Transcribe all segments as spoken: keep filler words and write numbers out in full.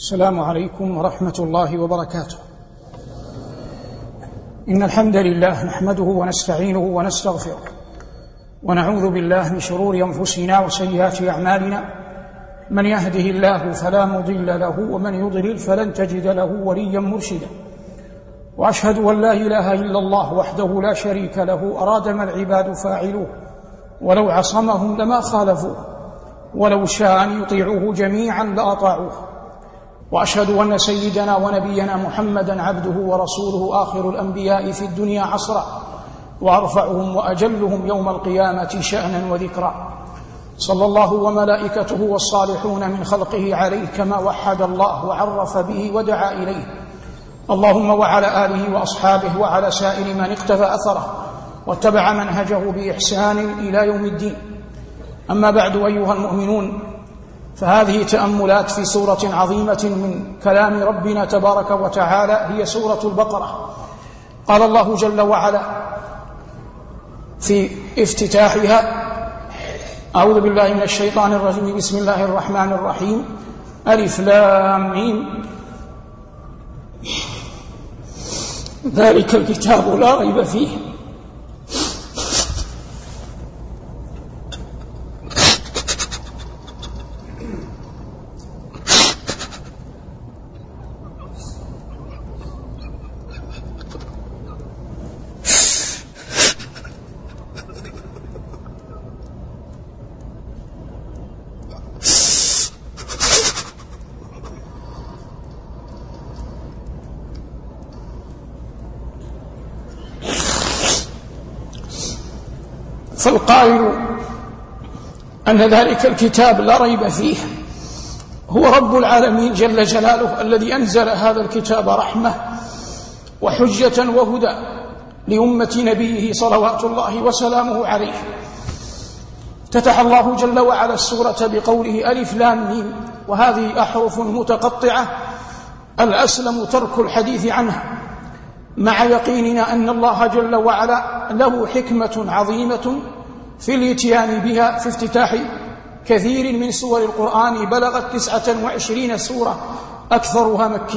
السلام عليكم ورحمة الله وبركاته. إن الحمد لله نحمده ونستعينه ونستغفره ونعوذ بالله من شرور أنفسنا وسيئات أعمالنا، من يهده الله فلا مضل له ومن يضلل فلن تجد له وليا مرشدا. وأشهد أن لا إله إلا الله وحده لا شريك له أراد ما العباد فاعلوه، ولو عصمهم لما خالفوه، ولو شاء أن يطيعوه جميعا لأطاعوه. وأشهد أن سيدنا ونبينا محمدا عبده ورسوله آخر الأنبياء في الدنيا عصرا، وأرفعهم وأجلهم يوم القيامة شأنا وذكرا، صلى الله وملائكته والصالحون من خلقه عليه كما وحد الله وعرف به ودعا إليه. اللهم وعلى آله وأصحابه وعلى سائر من اقتفى أثره واتبع منهجه بإحسان إلى يوم الدين. أما بعد، أيها المؤمنون، فهذه تأملات في سورة عظيمة من كلام ربنا تبارك وتعالى، هي سورة البقرة. قال الله جل وعلا في افتتاحها: أعوذ بالله من الشيطان الرجيم، بسم الله الرحمن الرحيم، ألف لام ميم، ذلك الكتاب لا ريب فيه فالقائل أن ذلك الكتاب لا ريب فيه هو رب العالمين جل جلاله، الذي أنزل هذا الكتاب رحمة وحجة وهدى لأمة نبيه صلوات الله وسلامه عليه. افتتح الله جل وعلا السورة بقوله ألف لام ميم، وهذه أحرف متقطعة الأسلم ترك الحديث عنها، مع يقيننا أن الله جل وعلا له حكمة عظيمة في الاتيان بها في افتتاح كثير من سور القرآن، بلغت تسعة وعشرين سورة أكثرها مكي.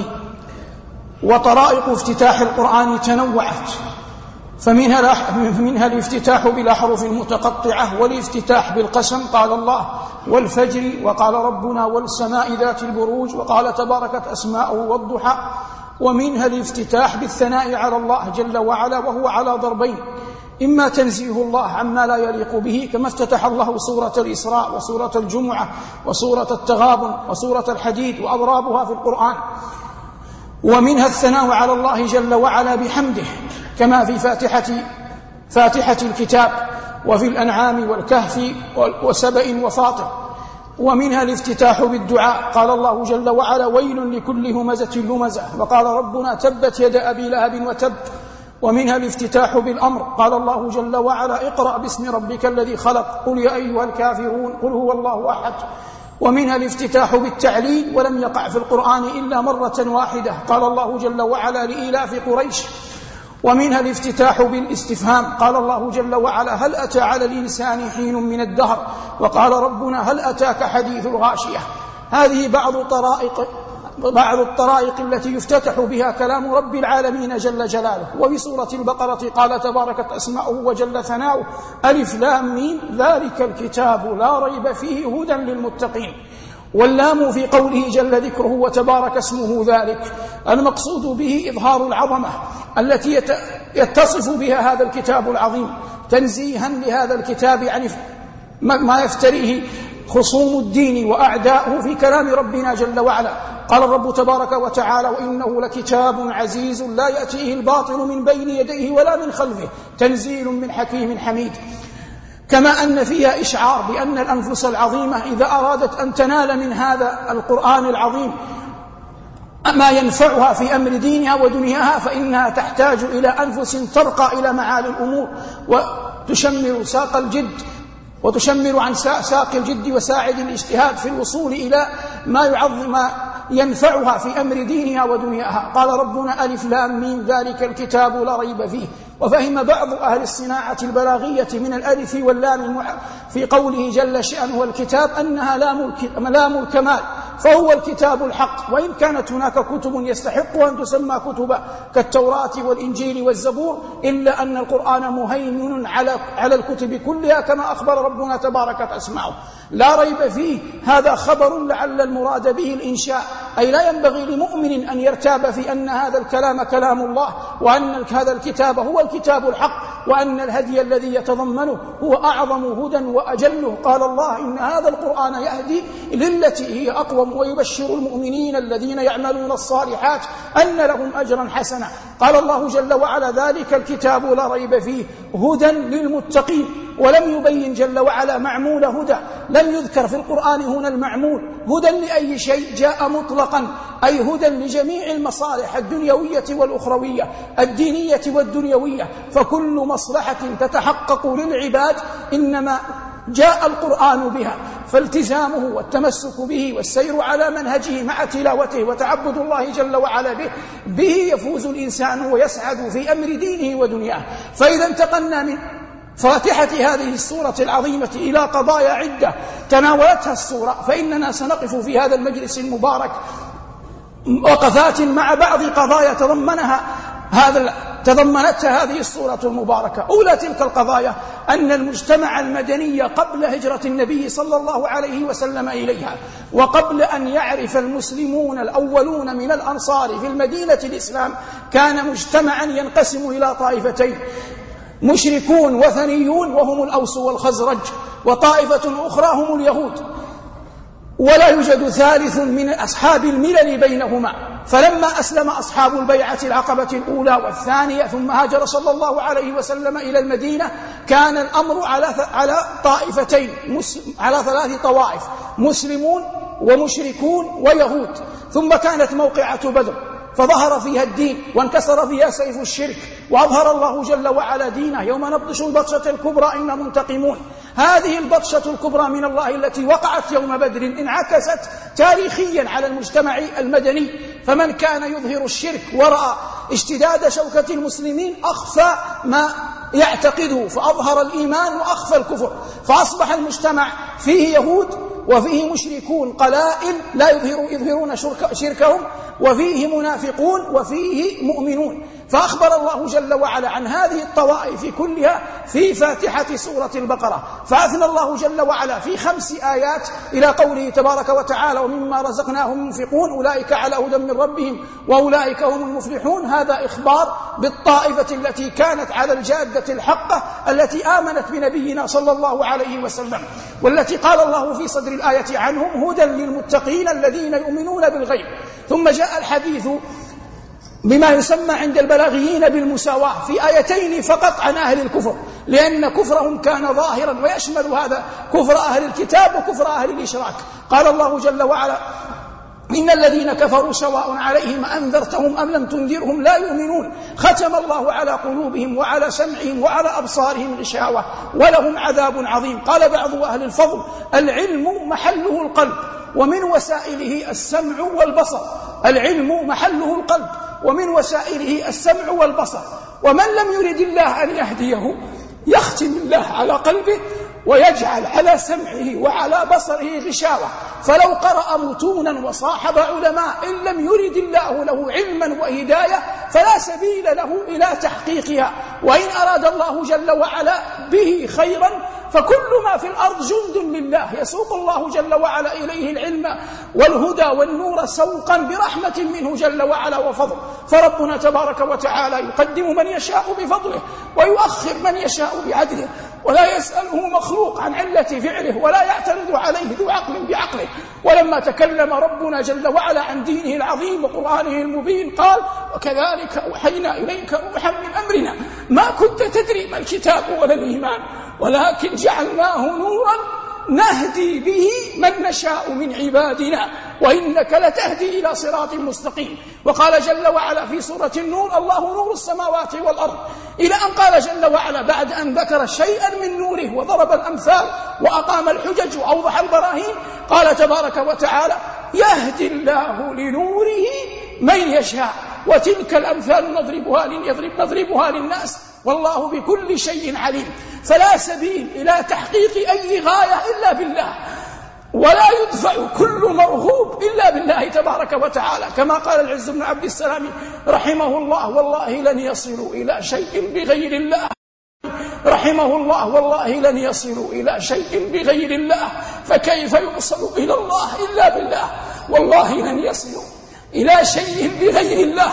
وطرائق افتتاح القرآن تنوعت، فمنها منها الافتتاح بالأحرف المتقطعة، والافتتاح بالقسم، قال الله والفجر، وقال ربنا والسماء ذات البروج، وقال تباركت أسماؤه والضحى. ومنها الافتتاح بالثناء على الله جل وعلا، وهو على ضربين: إما تنزيه الله عما لا يليق به، كما افتتح الله سورة الإسراء وسورة الجمعة وسورة التغابن وسورة الحديد وأضرابها في القرآن. ومنها الثناء على الله جل وعلا بحمده، كما في فاتحة فاتحة الكتاب وفي الأنعام والكهف وسبأ وفاطر. ومنها الافتتاح بالدعاء، قال الله جل وعلا ويل لكل همزة لمزة، وقال ربنا تبت يد أبي لهب وتب. ومنها الافتتاح بالأمر، قال الله جل وعلا اقرأ باسم ربك الذي خلق، قل يا أيها الكافرون، قل هو الله أحد. ومنها الافتتاح بالتعليل، ولم يقع في القرآن إلا مرة واحدة، قال الله جل وعلا لإيلاف قريش. ومنها الافتتاح بالاستفهام، قال الله جل وعلا هل أتى على الإنسان حين من الدهر، وقال ربنا هل أتاك حديث الغاشية. هذه بعض طرائق بعض الطرائق التي يفتتح بها كلام رب العالمين جل جلاله. وفي سورة البقرة قال تباركت أسماؤه وجل ثناؤه ألف لام ميم، ذلك الكتاب لا ريب فيه هدى للمتقين. واللام في قوله جل ذكره وتبارك اسمه ذلك، المقصود به إظهار العظمة التي يتصف بها هذا الكتاب العظيم، تنزيها لهذا الكتاب عن ما يفتريه خصوم الدين وأعداؤه في كلام ربنا جل وعلا. قال الرب تبارك وتعالى وإنه لكتاب عزيز لا يأتيه الباطل من بين يديه ولا من خلفه، تنزيل من حكيم حميد. كما أن فيها إشعار بأن الأنفس العظيمة إذا أرادت أن تنال من هذا القرآن العظيم ما ينفعها في أمر دينها ودنياها، فإنها تحتاج إلى أنفس ترقى إلى معالي الأمور وتشمر ساق الجد وتشمر عن ساق الجد وساعد الاجتهاد في الوصول إلى ما يعظم ما ينفعها في أمر دينها ودنياها. قال ربنا ألف لام ميم، ذلك الكتاب لا ريب فيه، وفهم بعض أهل الصناعة البلاغية من الألف واللام في قوله جل شأنه الكتاب أنها لام الكمال، فهو الكتاب الحق، وإن كانت هناك كتب يستحق أن تسمى كتبا كالتوراة والإنجيل والزبور، إلا أن القرآن مهيمن على على الكتب كلها كما أخبر ربنا تبارك اسمعه لا ريب فيه. هذا خبر لعل المراد به الإنشاء، أي لا ينبغي لمؤمن أن يرتاب في أن هذا الكلام كلام الله، وأن هذا الكتاب هو الكتاب الحق، وأن الهدي الذي يتضمنه هو أعظم هدى وأجله. قال الله إن هذا القرآن يهدي للتي هي أقوم ويبشر المؤمنين الذين يعملون الصالحات أن لهم أجرا حسنا. قال الله جل وعلا ذلك الكتاب لا ريب فيه هدى للمتقين، ولم يبين جل وعلا معمول هدى، لم يذكر في القرآن هنا المعمول. هدى لأي شيء جاء مطلقا، أي هدى لجميع المصالح الدنيوية والأخروية، الدينية والدنيوية، فكل مصلحة تتحقق للعباد إنما جاء القرآن بها، فالتزامه والتمسك به والسير على منهجه مع تلاوته وتعبد الله جل وعلا به به يفوز الإنسان ويسعد في أمر دينه ودنياه. فإذا انتقلنا من فاتحة هذه السورة العظيمة إلى قضايا عدة تناولتها السورة، فإننا سنقف في هذا المجلس المبارك وقفات مع بعض قضايا تضمنها هذا تضمنتها هذه السورة المباركة. أولى تلك القضايا أن المجتمع المدني قبل هجرة النبي صلى الله عليه وسلم إليها، وقبل أن يعرف المسلمون الأولون من الأنصار في المدينة الإسلام، كان مجتمعا ينقسم إلى طائفتين: مشركون وثنيون وهم الأوس والخزرج، وطائفة أخرى هم اليهود، ولا يوجد ثالث من أصحاب الملل بينهما. فلما أسلم أصحاب البيعة العقبة الأولى والثانية ثم هاجر صلى الله عليه وسلم إلى المدينة، كان الأمر على على طائفتين، على ثلاث طوائف: مسلمون ومشركون ويهود. ثم كانت موقعة بدر، فظهر فيها الدين وانكسر فيها سيف الشرك، وأظهر الله جل وعلا دينه: يوم نبطش البطشة الكبرى إنا منتقمون. هذه البطشة الكبرى من الله التي وقعت يوم بدر انعكست تاريخيا على المجتمع المدني، فمن كان يظهر الشرك ورأى اشتداد شوكة المسلمين أخفى ما يعتقده، فأظهر الإيمان وأخفى الكفر، فأصبح المجتمع فيه يهود وفيه مشركون قلائل لا يظهرون, يظهرون شركهم، وفيه منافقون وفيه مؤمنون. فأخبر الله جل وعلا عن هذه الطوائف كلها في فاتحة سورة البقرة، فأثنى الله جل وعلا في خمس آيات إلى قوله تبارك وتعالى: ومما رزقناهم ينفقون أولئك على هدى من ربهم وأولئك هم المفلحون. هذا إخبار بالطائفة التي كانت على الجادة الحقة التي آمنت بنبينا صلى الله عليه وسلم، والتي قال الله في صدر الآية عنهم: هدى للمتقين الذين يؤمنون بالغيب. ثم جاء الحديث بما يسمى عند البلاغيين بالمساواة في آيتين فقط عن أهل الكفر، لأن كفرهم كان ظاهرا ويشمل هذا كفر أهل الكتاب وكفر أهل الإشراك. قال الله جل وعلا: إن الذين كفروا سواء عليهم أنذرتهم أم لم تنذرهم لا يؤمنون، ختم الله على قلوبهم وعلى سمعهم وعلى أبصارهم غشاوة ولهم عذاب عظيم. قال بعض أهل الفضل: العلم محله القلب، ومن وسائله السمع والبصر. العلم محله القلب، ومن وسائله السمع والبصر. ومن لم يرد الله أن يهديه يختم الله على قلبه ويجعل على سمعه وعلى بصره غشاوة، فلو قرأ متونا وصاحب علماء إن لم يرد الله له علما وهداية فلا سبيل له إلى تحقيقها. وإن أراد الله جل وعلا به خيرا فكل ما في الأرض جند لله، يسوق الله جل وعلا إليه العلم والهدى والنور سوقا برحمة منه جل وعلا وفضل. فربنا تبارك وتعالى يقدم من يشاء بفضله ويؤخر من يشاء بعدله، ولا يسأله مخلوق عن علة فعله، ولا يعترض عليه ذو عقل بعقله. ولما تكلم ربنا جل وعلا عن دينه العظيم وقرآنه المبين قال: وكذلك أوحينا إليك روحا من أمرنا ما كنت تدري ما الكتاب ولا الإيمان ولكن جعلناه نورا نهدي به من نشاء من عبادنا وإنك لتهدي إلى صراط مستقيم. وقال جل وعلا في سورة النور: الله نور السماوات والأرض، إلى أن قال جل وعلا بعد أن ذكر شيئا من نوره وضرب الأمثال وأقام الحجج وأوضح البراهين، قال تبارك وتعالى: يهدي الله لنوره من يشاء وتلك الأمثال نضربها, نضرب نضربها للناس والله بكل شيء عليم. فلا سبيل إلى تحقيق أي غاية إلا بالله، ولا يدفع كل مرغوب إلا بالله تبارك وتعالى، كما قال العز بن عبد السلام رحمه الله: والله لن يصلوا إلى شيء بغير الله رحمه الله والله لن يصلوا إلى شيء بغير الله، فكيف يوصل إلى الله إلا بالله؟ والله لن يصلوا إلى شيء بغير الله،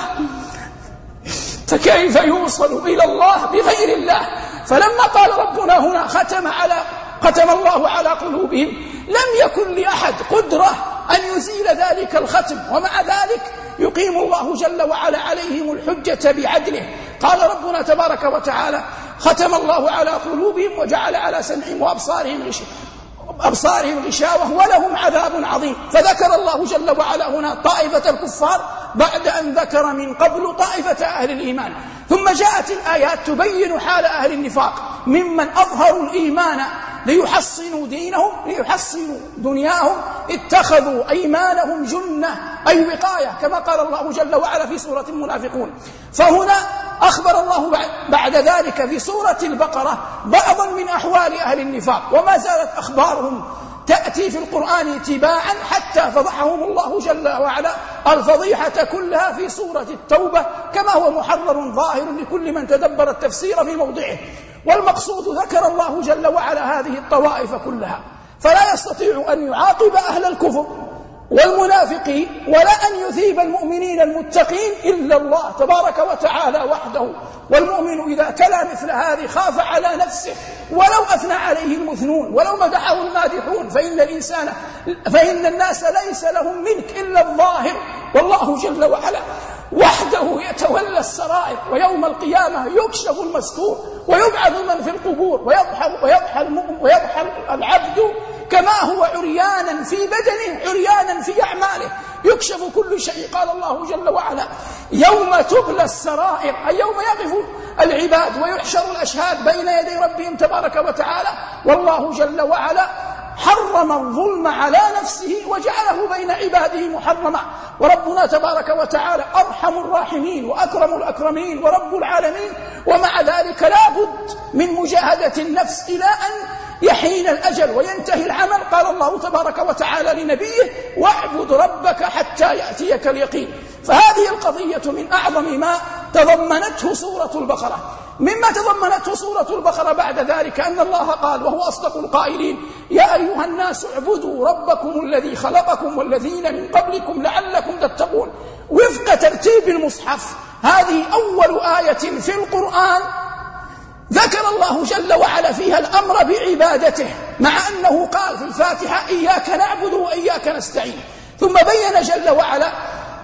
فكيف يوصل إلى الله بغير الله؟ فلما قال ربنا هنا ختم على ختم الله على قلوبهم، لم يكن لأحد قدرة أن يزيل ذلك الختم، ومع ذلك يقيم الله جل وعلا عليهم الحجة بعدله. قال ربنا تبارك وتعالى: ختم الله على قلوبهم وجعل على سمعهم وأبصارهم غشاوة أبصارهم غشاوة ولهم عذاب عظيم. فذكر الله جل وعلا هنا طائفة الكفار بعد أن ذكر من قبل طائفة أهل الإيمان، ثم جاءت الآيات تبين حال أهل النفاق ممن أظهروا الإيمان ليحصنوا دينهم ليحصنوا دنياهم، اتخذوا أيمانهم جنة أي وقاية، كما قال الله جل وعلا في سورة المنافقون. فهنا أخبر الله بعد ذلك في سورة البقرة بعضا من أحوال أهل النفاق، وما زالت أخبارهم تأتي في القرآن تباعا حتى فضحهم الله جل وعلا الفضيحة كلها في سورة التوبة، كما هو محرر ظاهر لكل من تدبر التفسير في موضعه. والمقصود ذكر الله جل وعلا هذه الطوائف كلها، فلا يستطيع أن يعاقب أهل الكفر والمنافقين ولا أن يثيب المؤمنين المتقين إلا الله تبارك وتعالى وحده. والمؤمن إذا تلا مثل هذه خاف على نفسه ولو أثنى عليه المثنون ولو مدحه المادحون، فإن الإنسان فإن الناس ليس لهم منك إلا الظاهر، والله جل وعلا وحده يتولى السرائر، ويوم القيامة يكشف المستور ويبعث من في القبور ويضحى ويضحى ويضحى العبد كما هو عريانا في بدنه عريانا في أعماله، يكشف كل شيء. قال الله جل وعلا: يوم تبلى السرائر، أي يوم يقف العباد ويحشر الأشهاد بين يدي ربهم تبارك وتعالى. والله جل وعلا حرم الظلم على نفسه وجعله بين عباده محرما، وربنا تبارك وتعالى أرحم الراحمين وأكرم الأكرمين ورب العالمين، ومع ذلك لا بد من مجاهدة النفس إلى أن يحين الأجل وينتهي العمل. قال الله تبارك وتعالى لنبيه: واعبد ربك حتى يأتيك اليقين. فهذه القضية من أعظم ما تضمنته سورة البقرة. مما تضمنته سورة البقرة بعد ذلك أن الله قال وهو أصدق القائلين: يا أيها الناس اعبدوا ربكم الذي خلقكم والذين من قبلكم لعلكم تتقون. وفق ترتيب المصحف، هذه أول آية في القرآن ذكر الله جل وعلا فيها الأمر بعبادته، مع أنه قال في الفاتحة: إياك نعبد وإياك نستعين، ثم بين جل وعلا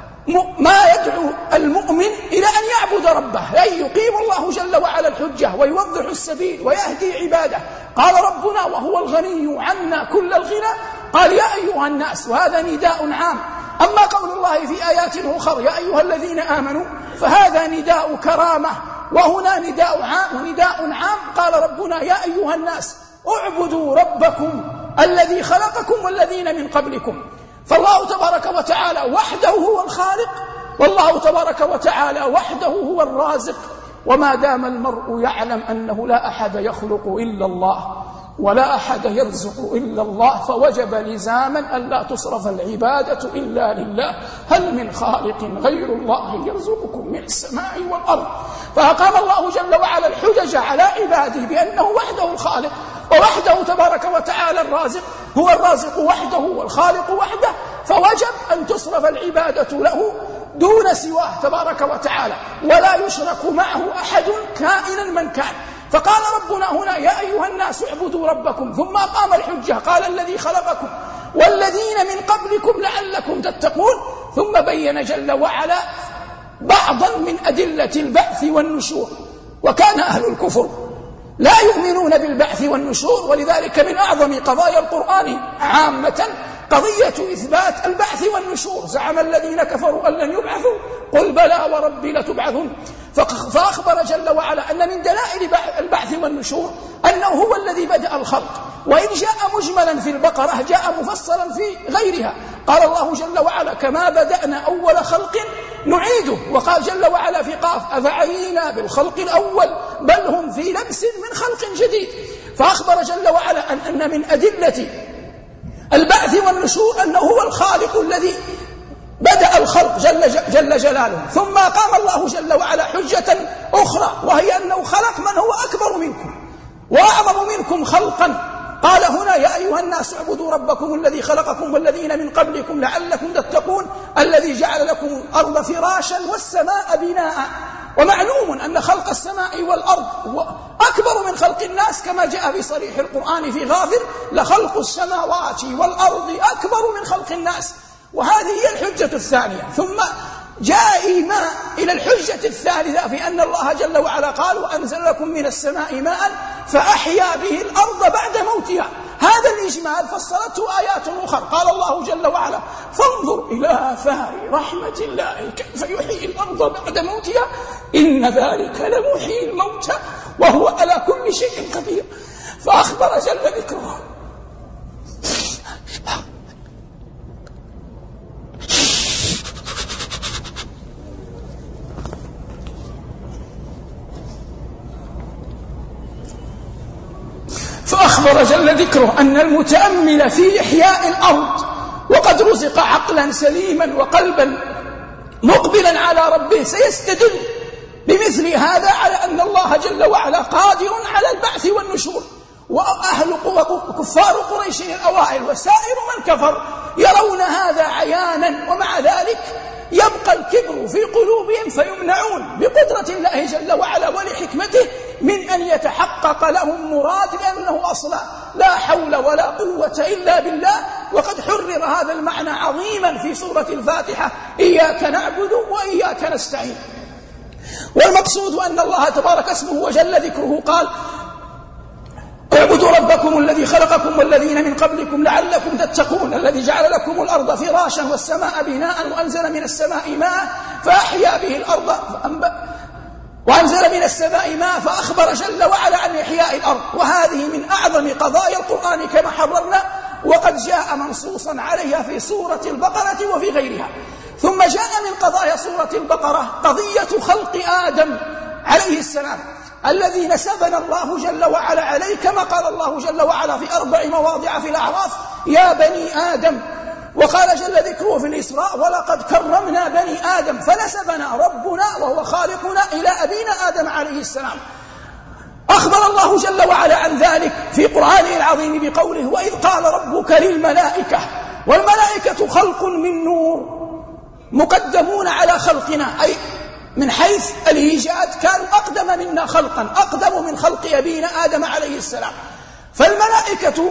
ما يدعو المؤمن إلى أن يعبد ربه، أي يقيم الله جل وعلا الحجة ويوضح السبيل ويهدي عباده. قال ربنا وهو الغني عنا كل الغنى قال: يا أيها الناس، وهذا نداء عام. أما قول الله في آيات أخرى: يا أيها الذين آمنوا، فهذا نداء كرامة، وهنا نداء عام نداء عام. قال ربنا: يا أيها الناس اعبدوا ربكم الذي خلقكم والذين من قبلكم. فالله تبارك وتعالى وحده هو الخالق، والله تبارك وتعالى وحده هو الرازق. وما دام المرء يعلم أنه لا أحد يخلق إلا الله ولا أحد يرزق إلا الله، فوجب لزاما أن لا تصرف العبادة إلا لله. هل من خالق غير الله يرزقكم من السماء والأرض؟ فأقام الله جل وعلا الحجج على عباده بأنه وحده الخالق ووحده تبارك وتعالى الرازق، هو الرازق وحده والخالق وحده، فوجب أن تصرف العبادة له دون سواه تبارك وتعالى، ولا يشرك معه أحد كائنا من كان. فقال ربنا هنا: يا أيها الناس اعبدوا ربكم، ثم أقام الحجة قال: الذي خلقكم والذين من قبلكم لعلكم تتقون، ثم بين جل وعلا بعضا من أدلة البعث والنشور. وكان أهل الكفر لا يؤمنون بالبعث والنشور، ولذلك من أعظم قضايا القرآن عامة قضية إثبات البعث والنشور. زعم الذين كفروا أن لن يبعثوا قل بلى وربي لتبعثن. فأخبر جل وعلا أن من دلائل البعث والنشور أنه هو الذي بدأ الخلق، وإن جاء مجملا في البقرة جاء مفصلا في غيرها. قال الله جل وعلا كما بدأنا أول خلق نعيده، وقال جل وعلا في قاف أفعينا بالخلق الأول بل هم في لبس من خلق جديد. فأخبر جل وعلا أن, أن من أدلة البعث والنشور أنه هو الخالق الذي بدأ الخلق جل, جل جلاله. ثم قام الله جل وعلا حجة أخرى، وهي أنه خلق من هو أكبر منكم وأعظم منكم خلقا. قال هنا يا أيها الناس اعبدوا ربكم الذي خلقكم والذين من قبلكم لعلكم تتقون الذي جعل لكم الأرض فراشا والسماء بناء. ومعلوم أن خلق السماء والأرض هو أكبر من خلق الناس، كما جاء في صريح القرآن في غافر لخلق السماوات والأرض أكبر من خلق الناس. وهذه هي الحجة الثانية. ثم جاء إيماء إلى الحجة الثالثة في أن الله جل وعلا قال وأنزل لكم من السماء ماء فأحيا به الأرض بعد موتها. هذا الإجمال فسرته آيات أخرى. قال الله جل وعلا فانظر إلى آثار رحمة الله كيف يحيي الأرض بعد موتها إن ذلك لمحيي الموتى وهو على كل شيء قدير. فأخبر جل ذكره فأخبر جل ذكره أن المتأمل في إحياء الأرض وقد رزق عقلا سليما وقلبا مقبلا على ربه سيستدل بمثل هذا على أن الله جل وعلا قادر على البعث والنشور. وأهل كفار قريش الأوائل وسائر من كفر يرون هذا عيانا، ومع ذلك يبقى الكبر في قلوبهم فيمنعون بقدرة الله جل وعلا ولحكمته من أن يتحقق لهم مراد، لأنه أصلا لا حول ولا قوة إلا بالله. وقد حرر هذا المعنى عظيما في سورة الفاتحة إياك نعبد وإياك نستعين. والمقصود أن الله تبارك اسمه وجل ذكره قال اعبدوا ربكم الذي خلقكم والذين من قبلكم لعلكم تتقون الذي جعل لكم الأرض فراشا والسماء بناء وأنزل من السماء ماء فأحيا به الأرض وأنزل من السماء ماء فأخبر جل وعلا عن إحياء الأرض. وهذه من أعظم قضايا القرآن كما حررنا، وقد جاء منصوصا عليها في سورة البقرة وفي غيرها. ثم جاء من قضايا سورة البقرة قضية خلق آدم عليه السلام الذي نسبنا الله جل وعلا عليه، كما قال الله جل وعلا في أربع مواضع في الأعراف يا بني آدم. وقال جل ذكره في الإسراء ولقد كرمنا بني آدم، فنسبنا ربنا وهو خالقنا إلى أبينا آدم عليه السلام. أخبر الله جل وعلا عن ذلك في قرآنه العظيم بقوله وإذ قال ربك للملائكة، والملائكة خلق من نور مقدمون على خلقنا، أي من حيث الإيجاد كانوا أقدم منا خلقا، أقدم من خلق أبينا آدم عليه السلام. فالملائكة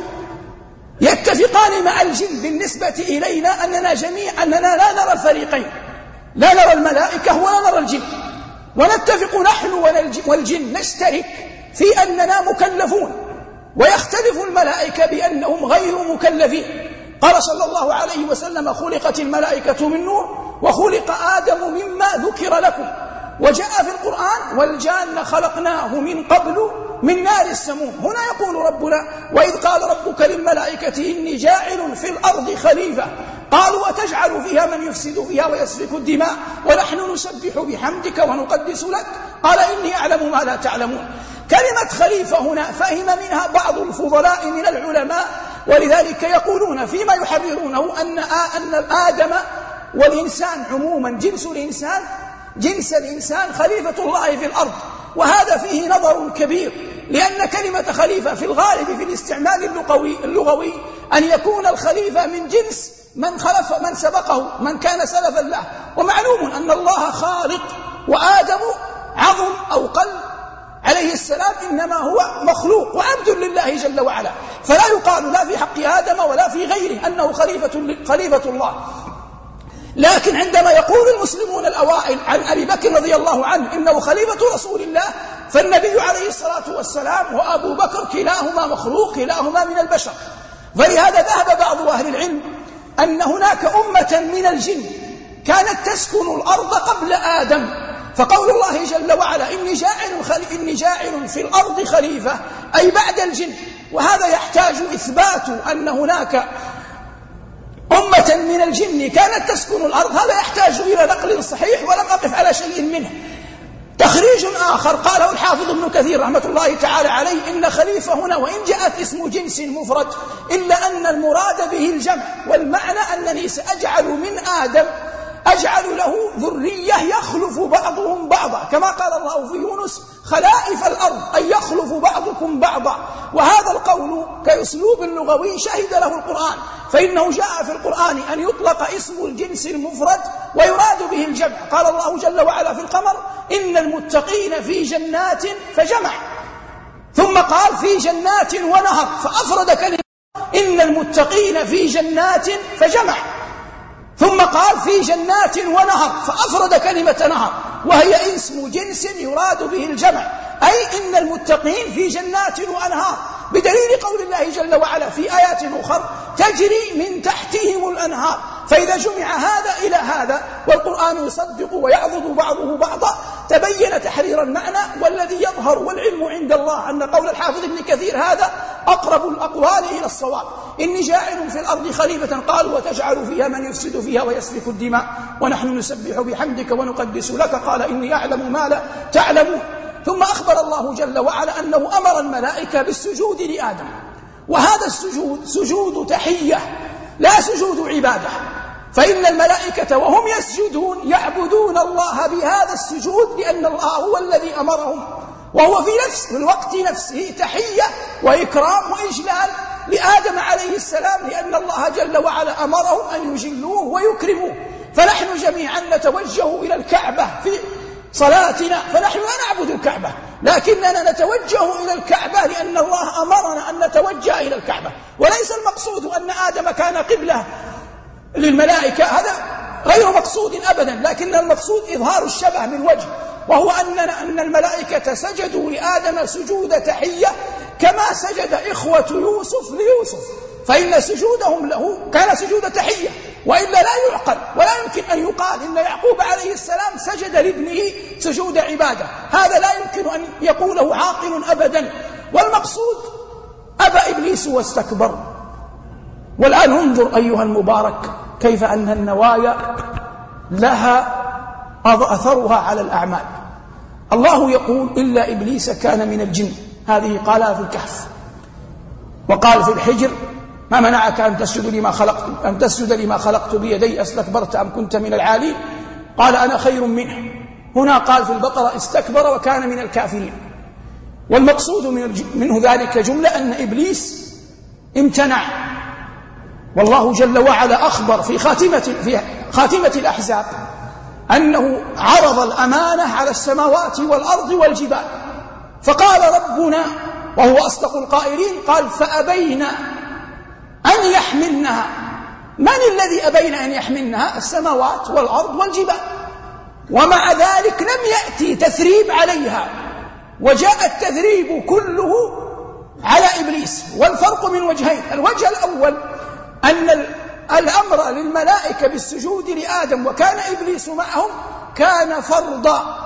يتفقان مع الجن بالنسبة إلينا أننا جميعا أننا لا نرى الفريقين، لا نرى الملائكة ولا نرى الجن، ونتفق نحن والجن نشترك في أننا مكلفون، ويختلف الملائكة بأنهم غير مكلفين. قال صلى الله عليه وسلم خلقت الملائكة من نور وخلق آدم مما ذكر لكم. وجاء في القرآن والجان خلقناه من قبل من نار السموم. هنا يقول ربنا وإذ قال ربك للملائكة إني جاعل في الأرض خليفة قالوا وتجعل فيها من يفسد فيها ويسفك الدماء ونحن نسبح بحمدك ونقدس لك قال إني أعلم ما لا تعلمون. كلمة خليفة هنا فهم منها بعض الفضلاء من العلماء، ولذلك يقولون فيما يحررونه أن أن آدم والإنسان عموما جنس الإنسان جنس الإنسان خليفة الله في الأرض. وهذا فيه نظر كبير، لأن كلمة خليفة في الغالب في الاستعمال اللغوي, اللغوي أن يكون الخليفة من جنس من خلف من سبقه من كان سلفا له. ومعلوم أن الله خالق وآدم عظم أو قلب عليه السلام إنما هو مخلوق وعبد لله جل وعلا، فلا يقال لا في حق آدم ولا في غيره أنه خليفة, خليفة الله. لكن عندما يقول المسلمون الأوائل عن أبي بكر رضي الله عنه إنه خليفة رسول الله، فالنبي عليه الصلاة والسلام وأبو بكر كلاهما مخلوق كلاهما من البشر. فلهذا ذهب بعض أهل العلم أن هناك أمة من الجن كانت تسكن الأرض قبل آدم، فقول الله جل وعلا إني جاعل, خلي... إني جاعل في الأرض خليفة أي بعد الجن. وهذا يحتاج إثبات أن هناك أمة من الجن كانت تسكن الأرض، هذا يحتاج إلى نقل صحيح ولم أقف على شيء منه. تخريج آخر قاله الحافظ ابن كثير رحمة الله تعالى عليه: إن خليفة هنا وإن جاءت اسم جنس مفرد إلا أن المراد به الجمع، والمعنى أنني سأجعل من آدم أجعل له ذرية يخلف بعضهم بعضا، كما قال الله في يونس: خلائف الأرض أي يخلف بعضكم بعضا. وهذا القول كأسلوب لغوي شهد له القرآن، فإنه جاء في القرآن أن يطلق اسم الجنس المفرد ويراد به الجمع. قال الله جل وعلا في القمر: إن المتقين في جنات فجمع، ثم قال في جنات ونهر فأفرد كلمة إن المتقين في جنات فجمع، ثم قال في جنات ونهر فأفرد كلمة نهر، وهي اسم جنس يراد به الجمع، أي إن المتقين في جنات وأنهار، بدليل قول الله جل وعلا في آيات أخرى: تجري من تحتهم الأنهار. فإذا جمع هذا إلى هذا والقرآن يصدق ويعضد بعضه بعضا تبين تحرير المعنى. والذي يظهر والعلم عند الله أن قول الحافظ ابن كثير هذا أقرب الأقوال إلى الصواب: إني جاعل في الأرض خليفة، قال: وتجعل فيها من يفسد فيها ويسفك الدماء ونحن نسبح بحمدك ونقدس لك، قال: إني أعلم ما لا تعلمون. ثم أخبر الله جل وعلا أنه أمر الملائكة بالسجود لآدم، وهذا السجود سجود تحية لا سجود عبادة، فإن الملائكة وهم يسجدون يعبدون الله بهذا السجود، لأن الله هو الذي أمرهم، وهو في نفس الوقت نفسه تحية وإكرام وإجلال لآدم عليه السلام، لأن الله جل وعلا أمرهم أن يجلوه ويكرموه. فنحن جميعا نتوجه إلى الكعبة في صلاتنا، فنحن لا نعبد الكعبة، لكننا نتوجه إلى الكعبة لأن الله أمرنا أن نتوجه إلى الكعبة. وليس المقصود أن آدم كان قبلة للملائكة، هذا غير مقصود أبدا، لكن المقصود إظهار الشبه من وجه، وهو أننا أن الملائكة سجدوا لآدم سجود تحية كما سجد إخوة يوسف ليوسف، فإن سجودهم له كان سجود تحية، وإلا لا يعقل ولا يمكن أن يقال إن يعقوب عليه السلام سجد لابنه سجود عبادة، هذا لا يمكن أن يقوله عاقل أبدا. والمقصود أبى إبليس واستكبر. والآن انظر أيها المبارك كيف أن النوايا لها أثرها على الأعمال. الله يقول: إلا إبليس كان من الجن، هذه قالها في الكهف، وقال في الحجر: ما منعك أن تسجد لما خلقت أن تسجد لما خلقت بيدي أستكبرت أم كنت من العالين؟ قال: أنا خير منه. هنا قال في البقرة: استكبر وكان من الكافرين. والمقصود منه ذلك جملة أن إبليس امتنع، والله جل وعلا أخبر في خاتمة, في خاتمة الأحزاب أنه عرض الأمانة على السماوات والأرض والجبال، فقال ربنا وهو أصدق القائلين، قال: فأبينا أن يحملنها. من الذي أبين أن يحملنها؟ السماوات والأرض والجبال، ومع ذلك لم يأتي تثريب عليها، وجاء التثريب كله على إبليس. والفرق من وجهين: الوجه الأول أن الأمر للملائكة بالسجود لآدم وكان إبليس معهم كان فرضا،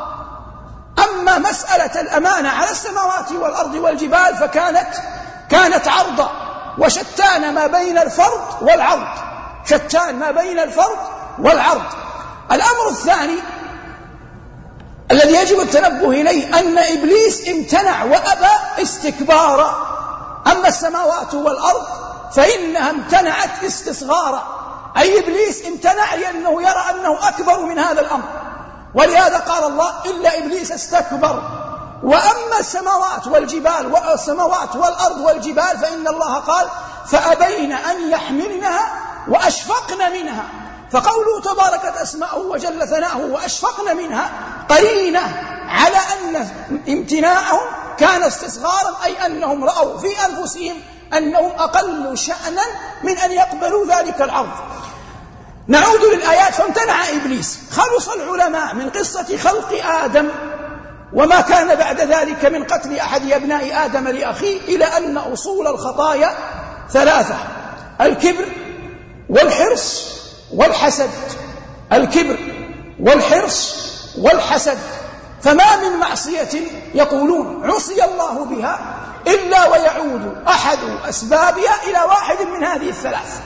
أما مسألة الأمانة على السماوات والأرض والجبال فكانت كانت عرضا، وشتان ما بين الفرض والعرض، شتان ما بين الفرض والعرض. الأمر الثاني الذي يجب التنبه إليه أن إبليس امتنع وأبى استكبارا، أما السماوات والأرض فإنها امتنعت استصغارا، أي إبليس امتنع لأنه يرى أنه أكبر من هذا الأمر، ولهذا قال الله: إلا إبليس استكبر. وأما السماوات والجبال والسماوات والأرض والجبال فإن الله قال: فأبين أن يحملنها وأشفقن منها. فقوله تباركت أسماؤه وجل ثناؤه وأشفقن منها قرينة على أن امتناعهم كان استصغارا، أي أنهم رأوا في أنفسهم أنهم أقل شأنا من أن يقبلوا ذلك العرض. نعود للآيات: فامتنع إبليس. خلص العلماء من قصة خلق آدم وما كان بعد ذلك من قتل أحد أبناء آدم لأخيه إلى أن أصول الخطايا ثلاثة: الكبر والحرص والحسد. الكبر والحرص والحسد. فما من معصية يقولون عصي الله بها إلا ويعود أحد أسبابها إلى واحد من هذه الثلاث: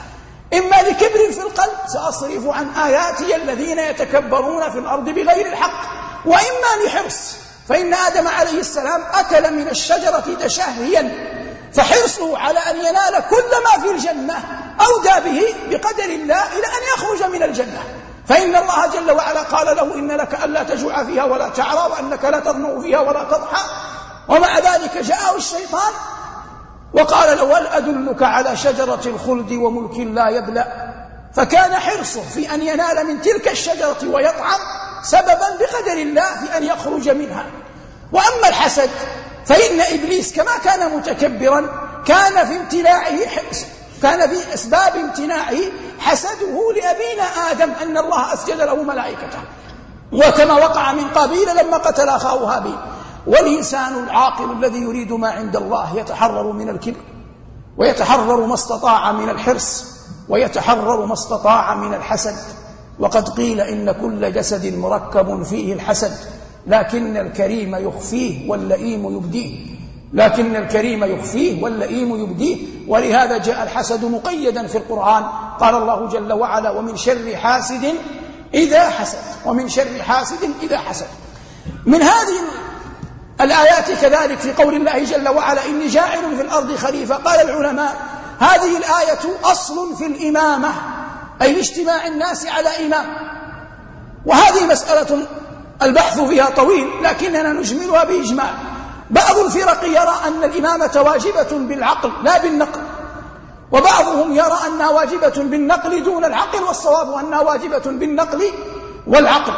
إما لكبر في القلب سأصرف عن آياتي الذين يتكبرون في الأرض بغير الحق، وإما لحرص، فإن آدم عليه السلام أكل من الشجرة تشهيا، فحرصه على أن ينال كل ما في الجنة أودى به بقدر الله إلى أن يخرج من الجنة، فإن الله جل وعلا قال له إن لك ألا تجوع فيها ولا تعرى وأنك لا تظمأ فيها ولا تضحى، ومع ذلك جاءه الشيطان وقال له هل أدلك على شجرة الخلد وملك لا يبلى، فكان حرصه في أن ينال من تلك الشجرة ويطعم سببا بقدر الله في أن يخرج منها. وأما الحسد فإن إبليس كما كان متكبرا كان في امتناعه كان في أسباب امتناعه حسده لأبينا آدم أن الله أسجد له ملائكته، وكما وقع من قابيل لما قتل أخاه هابيل. والإنسان العاقل الذي يريد ما عند الله يتحرر من الكبر، ويتحرر ما استطاع من الحرص، ويتحرر ما استطاع من الحسد. وقد قيل إن كل جسد مركب فيه الحسد، لكن الكريم يخفيه واللئيم يبديه لكن الكريم يخفيه واللئيم يبديه ولهذا جاء الحسد مقيدا في القرآن. قال الله جل وعلا ومن شر حاسد إذا حسد ومن شر حاسد إذا حسد. من هذه الآيات كذلك في قول الله جل وعلا إني جاعل في الأرض خليفة، قال العلماء هذه الآية أصل في الإمامة، أي اجتماع الناس على إمام، وهذه مسألة البحث فيها طويل لكننا نجملها بإجمال. بعض الفرق يرى أن الإمامة واجبة بالعقل لا بالنقل، وبعضهم يرى أنها واجبة بالنقل دون العقل، والصواب أنها واجبة بالنقل والعقل،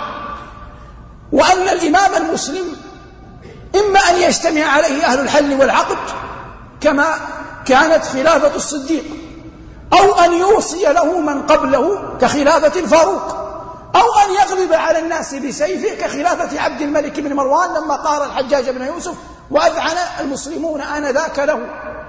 وأن الإمام المسلم إما أن يجتمع عليه أهل الحل والعقد كما كانت خلافة الصديق، أو أن يوصي له من قبله كخلافة الفاروق، أو أن يغلب على الناس بسيفه كخلافة عبد الملك بن مروان لما قار الحجاج بن يوسف وأذعن المسلمون آنذاك له.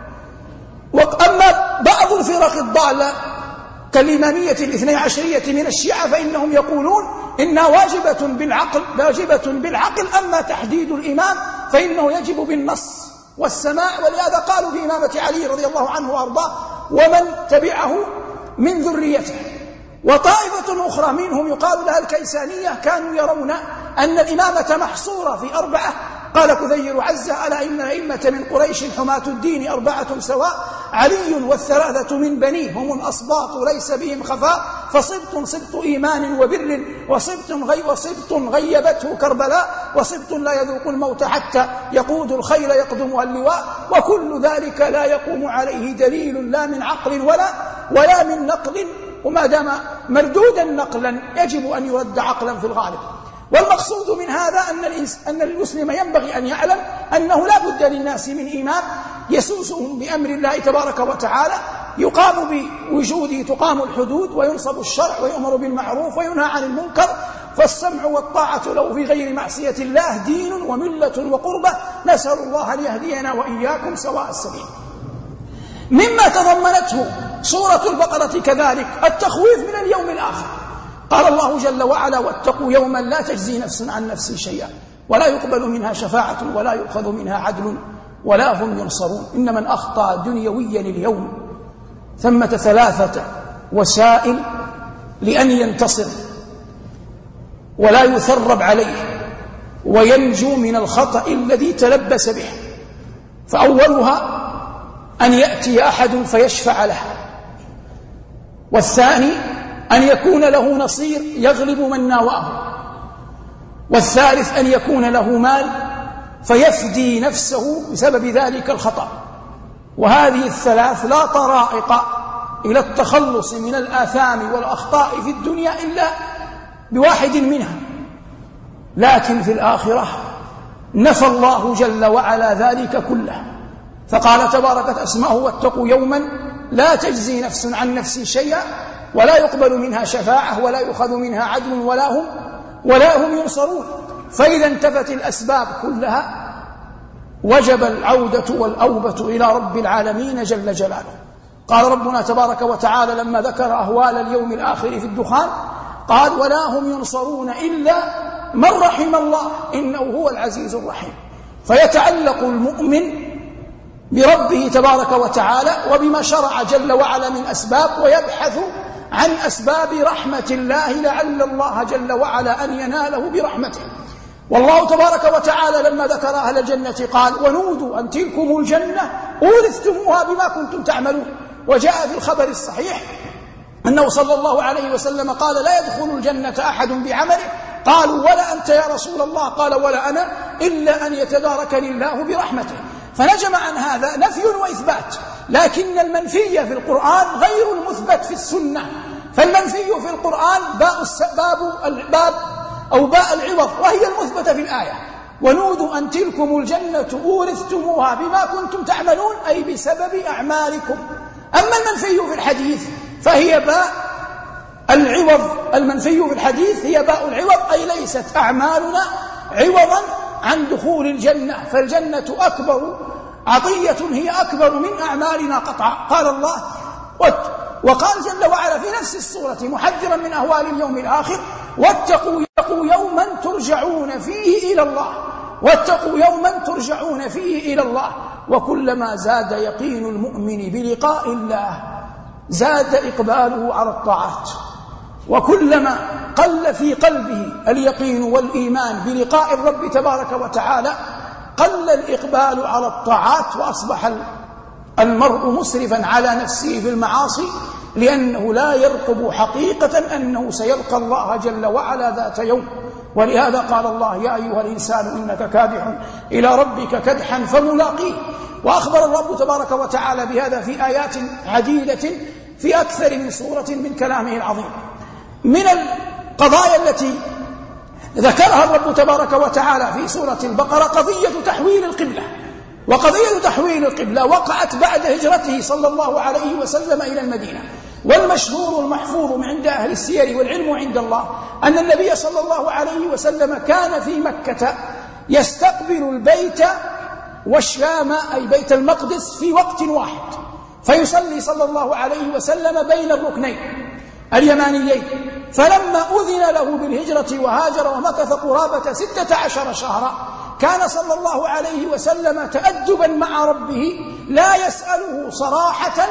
وأما بعض الفرق الضالة كالإمامية الاثني عشرية من الشيعة فإنهم يقولون إنها واجبة بالعقل واجبة بالعقل أما تحديد الإمام فإنه يجب بالنص والسماع، ولهذا قالوا في إمامة علي رضي الله عنه وأرضاه ومن تبعه من ذريته. وطائفة أخرى منهم يقال لها الكيسانية كانوا يرون أن الإمامة محصورة في أربعة، قال كثير عزة ألا إن الأئمة من قريش حماة الدين أربعة سواء، علي والثلاثة من بنيه هم الأصباط ليس بهم خفاء، فصبت صبت إيمان وبر وصبت غي وصبت غيبته كربلاء، وصبت لا يذوق الموت حتى يقود الخيل يقدمها اللواء، وكل ذلك لا يقوم عليه دليل لا من عقل ولا ولا من نقل، وما دام مردودا نقلا يجب أن يرد عقلا في الغالب. والمقصود من هذا أن أن المسلم ينبغي أن يعلم أنه لا بد للناس من إمام يسوسهم بأمر الله تبارك وتعالى، يقام بوجوده تقام الحدود وينصب الشرع ويؤمر بالمعروف وينهى عن المنكر، فالسمع والطاعة له في غير معصية الله دين وملة وقربة، نسأل الله أن يهدينا وإياكم سواء السبيل. مما تضمنته سورة البقرة كذلك التخويف من اليوم الآخر. قال الله جل وعلا واتقوا يوما لا تجزي نفس عن نفس شيئا ولا يقبل منها شفاعة ولا يؤخذ منها عدل ولا هم ينصرون. إن من أخطأ دنيويا اليوم ثمة ثلاثة وسائل لأن ينتصر ولا يثرب عليه وينجو من الخطأ الذي تلبس به. فأولها أن يأتي أحد فيشفع له، والثاني أن يكون له نصير يغلب من ناواه، والثالث أن يكون له مال فيفدي نفسه بسبب ذلك الخطأ. وهذه الثلاث لا طرائق إلى التخلص من الآثام والأخطاء في الدنيا إلا بواحد منها، لكن في الآخرة نفى الله جل وعلا ذلك كله، فقال تباركت أسماؤه واتقوا يوما لا تجزي نفس عن نفس شيئا ولا يقبل منها شفاعة ولا يؤخذ منها عدل ولا هم ولا هم ينصرون. فإذا انتفت الأسباب كلها وجب العودة والأوبة إلى رب العالمين جل جلاله. قال ربنا تبارك وتعالى لما ذكر أهوال اليوم الآخر في الدخان قال ولا هم ينصرون إلا من رحم الله إنه هو العزيز الرحيم. فيتعلق المؤمن بربه تبارك وتعالى وبما شرع جل وعلا من أسباب، ويبحث عن أسباب رحمة الله لعل الله جل وعلا أن يناله برحمته. والله تبارك وتعالى لما ذكر أهل الجنة قال: ونودوا أن تلكم الجنة أورثتموها بما كنتم تعملون. وجاء في الخبر الصحيح أنه صلى الله عليه وسلم قال: لا يدخل الجنة أحد بعمله. قالوا: ولا أنت يا رسول الله؟ قال: ولا أنا، إلا أن يتداركني الله برحمته. فنجم عن هذا نفي وإثبات، لكن المنفي في القرآن غير المثبت في السنة. فالمنفي في القرآن باء باب الباب أو باء العوض، وهي المثبتة في الآية: ونودوا أن تلكم الجنة أورثتموها بما كنتم تعملون، أي بسبب أعمالكم. أما المنفي في الحديث فهي باء العوض. المنفي في الحديث هي باء العوض، أي ليست أعمالنا عوضا عن دخول الجنة، فالجنة أكبر عطية، هي أكبر من أعمالنا قطعا. قال الله وقال جل وعلا في نفس السورة محذرا من أهوال اليوم الآخر: واتقوا يوما ترجعون فيه إلى الله واتقوا يوما ترجعون فيه إلى الله. وكلما زاد يقين المؤمن بلقاء الله زاد إقباله على الطاعات، وكلما قل في قلبه اليقين والإيمان بلقاء الرب تبارك وتعالى قل الإقبال على الطاعات، وأصبح المرء مسرفا على نفسه في المعاصي، لأنه لا يرقب حقيقة أنه سيلقى الله جل وعلا ذات يوم. ولهذا قال الله: يا أيها الإنسان إنك كادح إلى ربك كدحا فملاقيه. وأخبر الرب تبارك وتعالى بهذا في آيات عديدة في أكثر من سورة من كلامه العظيم. من القضايا التي ذكرها الرب تبارك وتعالى في سورة البقرة قضية تحويل القبلة. وقضية تحويل القبلة وقعت بعد هجرته صلى الله عليه وسلم إلى المدينة. والمشهور المحفوظ عند أهل السير والعلم عند الله أن النبي صلى الله عليه وسلم كان في مكة يستقبل البيت والشام، أي بيت المقدس، في وقت واحد، فيصلي صلى الله عليه وسلم بين الركنين اليمانيين. فلما أذن له بالهجرة وهاجر ومكث قرابة ستة عشر شهرا، كان صلى الله عليه وسلم تأدبا مع ربه لا يسأله صراحة،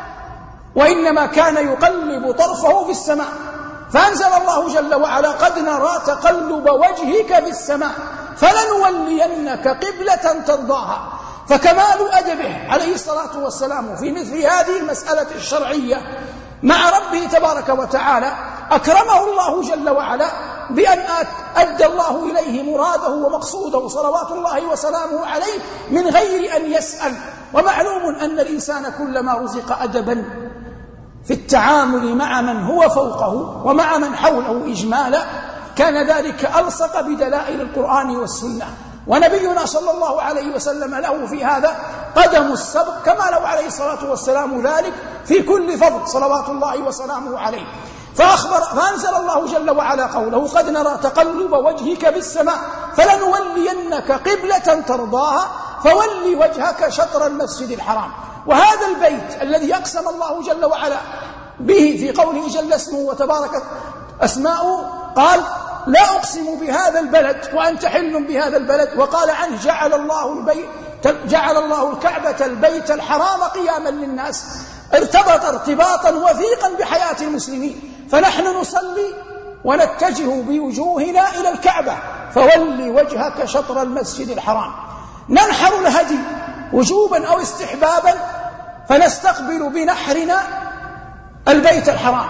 وإنما كان يقلب طرفه في السماء. فأنزل الله جل وعلا: قد نرى تقلب وجهك في السماء فلنولينك قبلة ترضاها. فكمال أدبه عليه الصلاة والسلام في مثل هذه المسألة الشرعية مع ربه تبارك وتعالى أكرمه الله جل وعلا بأن أدى الله إليه مراده ومقصوده صلوات الله وسلامه عليه من غير أن يسأل. ومعلوم أن الإنسان كلما رزق أدبا في التعامل مع من هو فوقه ومع من حوله إجمالا كان ذلك ألصق بدلائل القرآن والسنة. ونبينا صلى الله عليه وسلم له في هذا قدم السبق، كما له عليه الصلاة والسلام ذلك في كل فضل صلوات الله وسلامه عليه. فأخبر فأنزل الله جل وعلا قوله: قد نرى تقلب وجهك في السماء فلنولينك قبلة ترضاها فولي وجهك شطر المسجد الحرام. وهذا البيت الذي أقسم الله جل وعلا به في قوله جل اسمه وتبارك أسماؤه، قال: لا أقسم بهذا البلد وأنت حل بهذا البلد. وقال عنه: جعل الله البيت جعل الله الكعبة البيت الحرام قياما للناس. ارتبط ارتباطا وثيقا بحياة المسلمين. فنحن نصلي ونتجه بوجوهنا إلى الكعبة، فولي وجهك شطر المسجد الحرام. ننحر الهدي وجوبا أو استحبابا، فنستقبل بنحرنا البيت الحرام،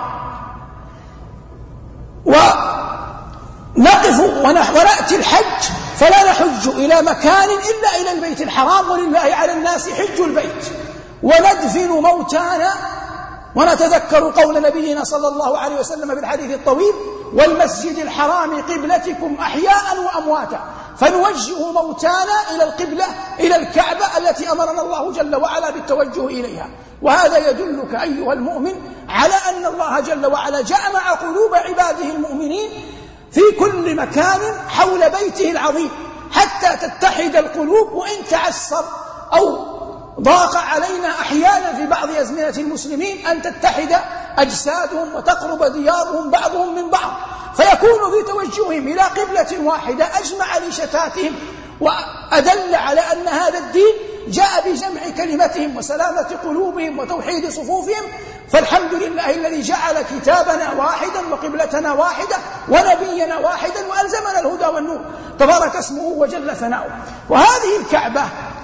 ونقف ونأتي الحج فلا نحج إلى مكان إلا إلى البيت الحرام، ولله على الناس حج البيت. وندفن موتانا ونتذكر قول نبينا صلى الله عليه وسلم بالحديث الطويل: والمسجد الحرام قبلتكم أحياء وأمواتا. فنوجه موتانا إلى القبلة، إلى الكعبة التي أمرنا الله جل وعلا بالتوجه إليها. وهذا يدلك أيها المؤمن على أن الله جل وعلا جمع قلوب عباده المؤمنين في كل مكان حول بيته العظيم حتى تتحد القلوب. وإن تعسر أو ضاق علينا أحيانا في بعض أزمنة المسلمين أن تتحد أجسادهم وتقرب ديارهم بعضهم من بعض، فيكون في توجههم إلى قبلة واحدة أجمع لشتاتهم وأدل على أن هذا الدين جاء بجمع كلمتهم وسلامة قلوبهم وتوحيد صفوفهم. فالحمد لله الذي جعل كتابنا واحدا وقبلتنا واحدة ونبينا واحدا وألزمنا الهدى والنور، تبارك اسمه وجل ثناؤه. وهذه الكعبة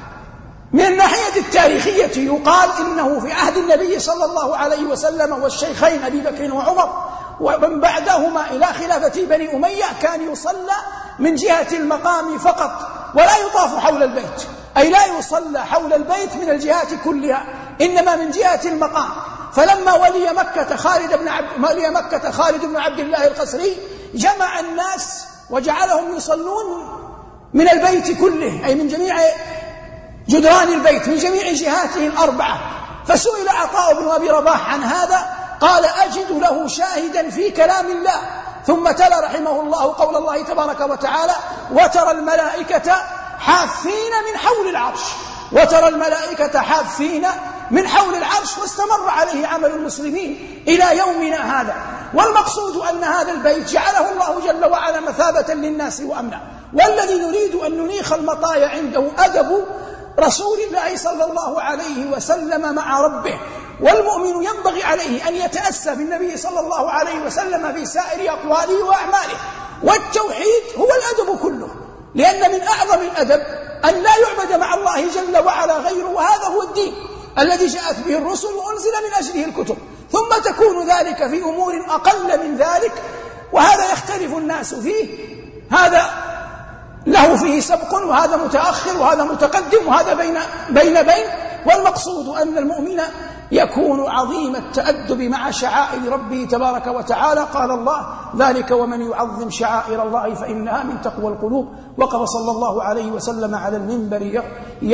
من الناحية التاريخية يقال إنه في عهد النبي صلى الله عليه وسلم والشيخين أبي بكر وعمر ومن بعدهما إلى خلافة بني أمية كان يصلى من جهة المقام فقط ولا يطاف حول البيت، أي لا يصلى حول البيت من الجهات كلها، إنما من جهة المقام. فلما ولي مكة خالد بن عبد ولي مكة خالد بن عبد الله القسري جمع الناس وجعلهم يصلون من البيت كله، أي من جميع جدران البيت من جميع جهاته الأربعة. فسئل عطاء بن أبي رباح عن هذا قال أجد له شاهدا في كلام الله. ثم تلا رحمه الله قول الله تبارك وتعالى وترى الملائكة حافين من حول العرش، وترى الملائكة حافين من حول العرش، واستمر عليه عمل المسلمين إلى يومنا هذا. والمقصود أن هذا البيت جعله الله جل وعلا مثابة للناس وأمنا، والذي نريد أن ننيخ المطايا عنده أدب رسول الله صلى الله عليه وسلم مع ربه. والمؤمن ينبغي عليه أن يتأسى بالنبي صلى الله عليه وسلم في سائر أقواله وأعماله. والتوحيد هو الأدب كله، لأن من أعظم الأدب أن لا يعبد مع الله جل وعلا غيره، وهذا هو الدين الذي جاءت به الرسل وأنزل من أجله الكتب. ثم تكون ذلك في أمور أقل من ذلك، وهذا يختلف الناس فيه، هذا له فيه سبق وهذا متأخر وهذا متقدم وهذا بين بين بين. والمقصود أن المؤمن يكون عظيم التأدب مع شعائر ربه تبارك وتعالى. قال الله ذلك ومن يعظم شعائر الله فإنها من تقوى القلوب. وقف صلى الله عليه وسلم على المنبر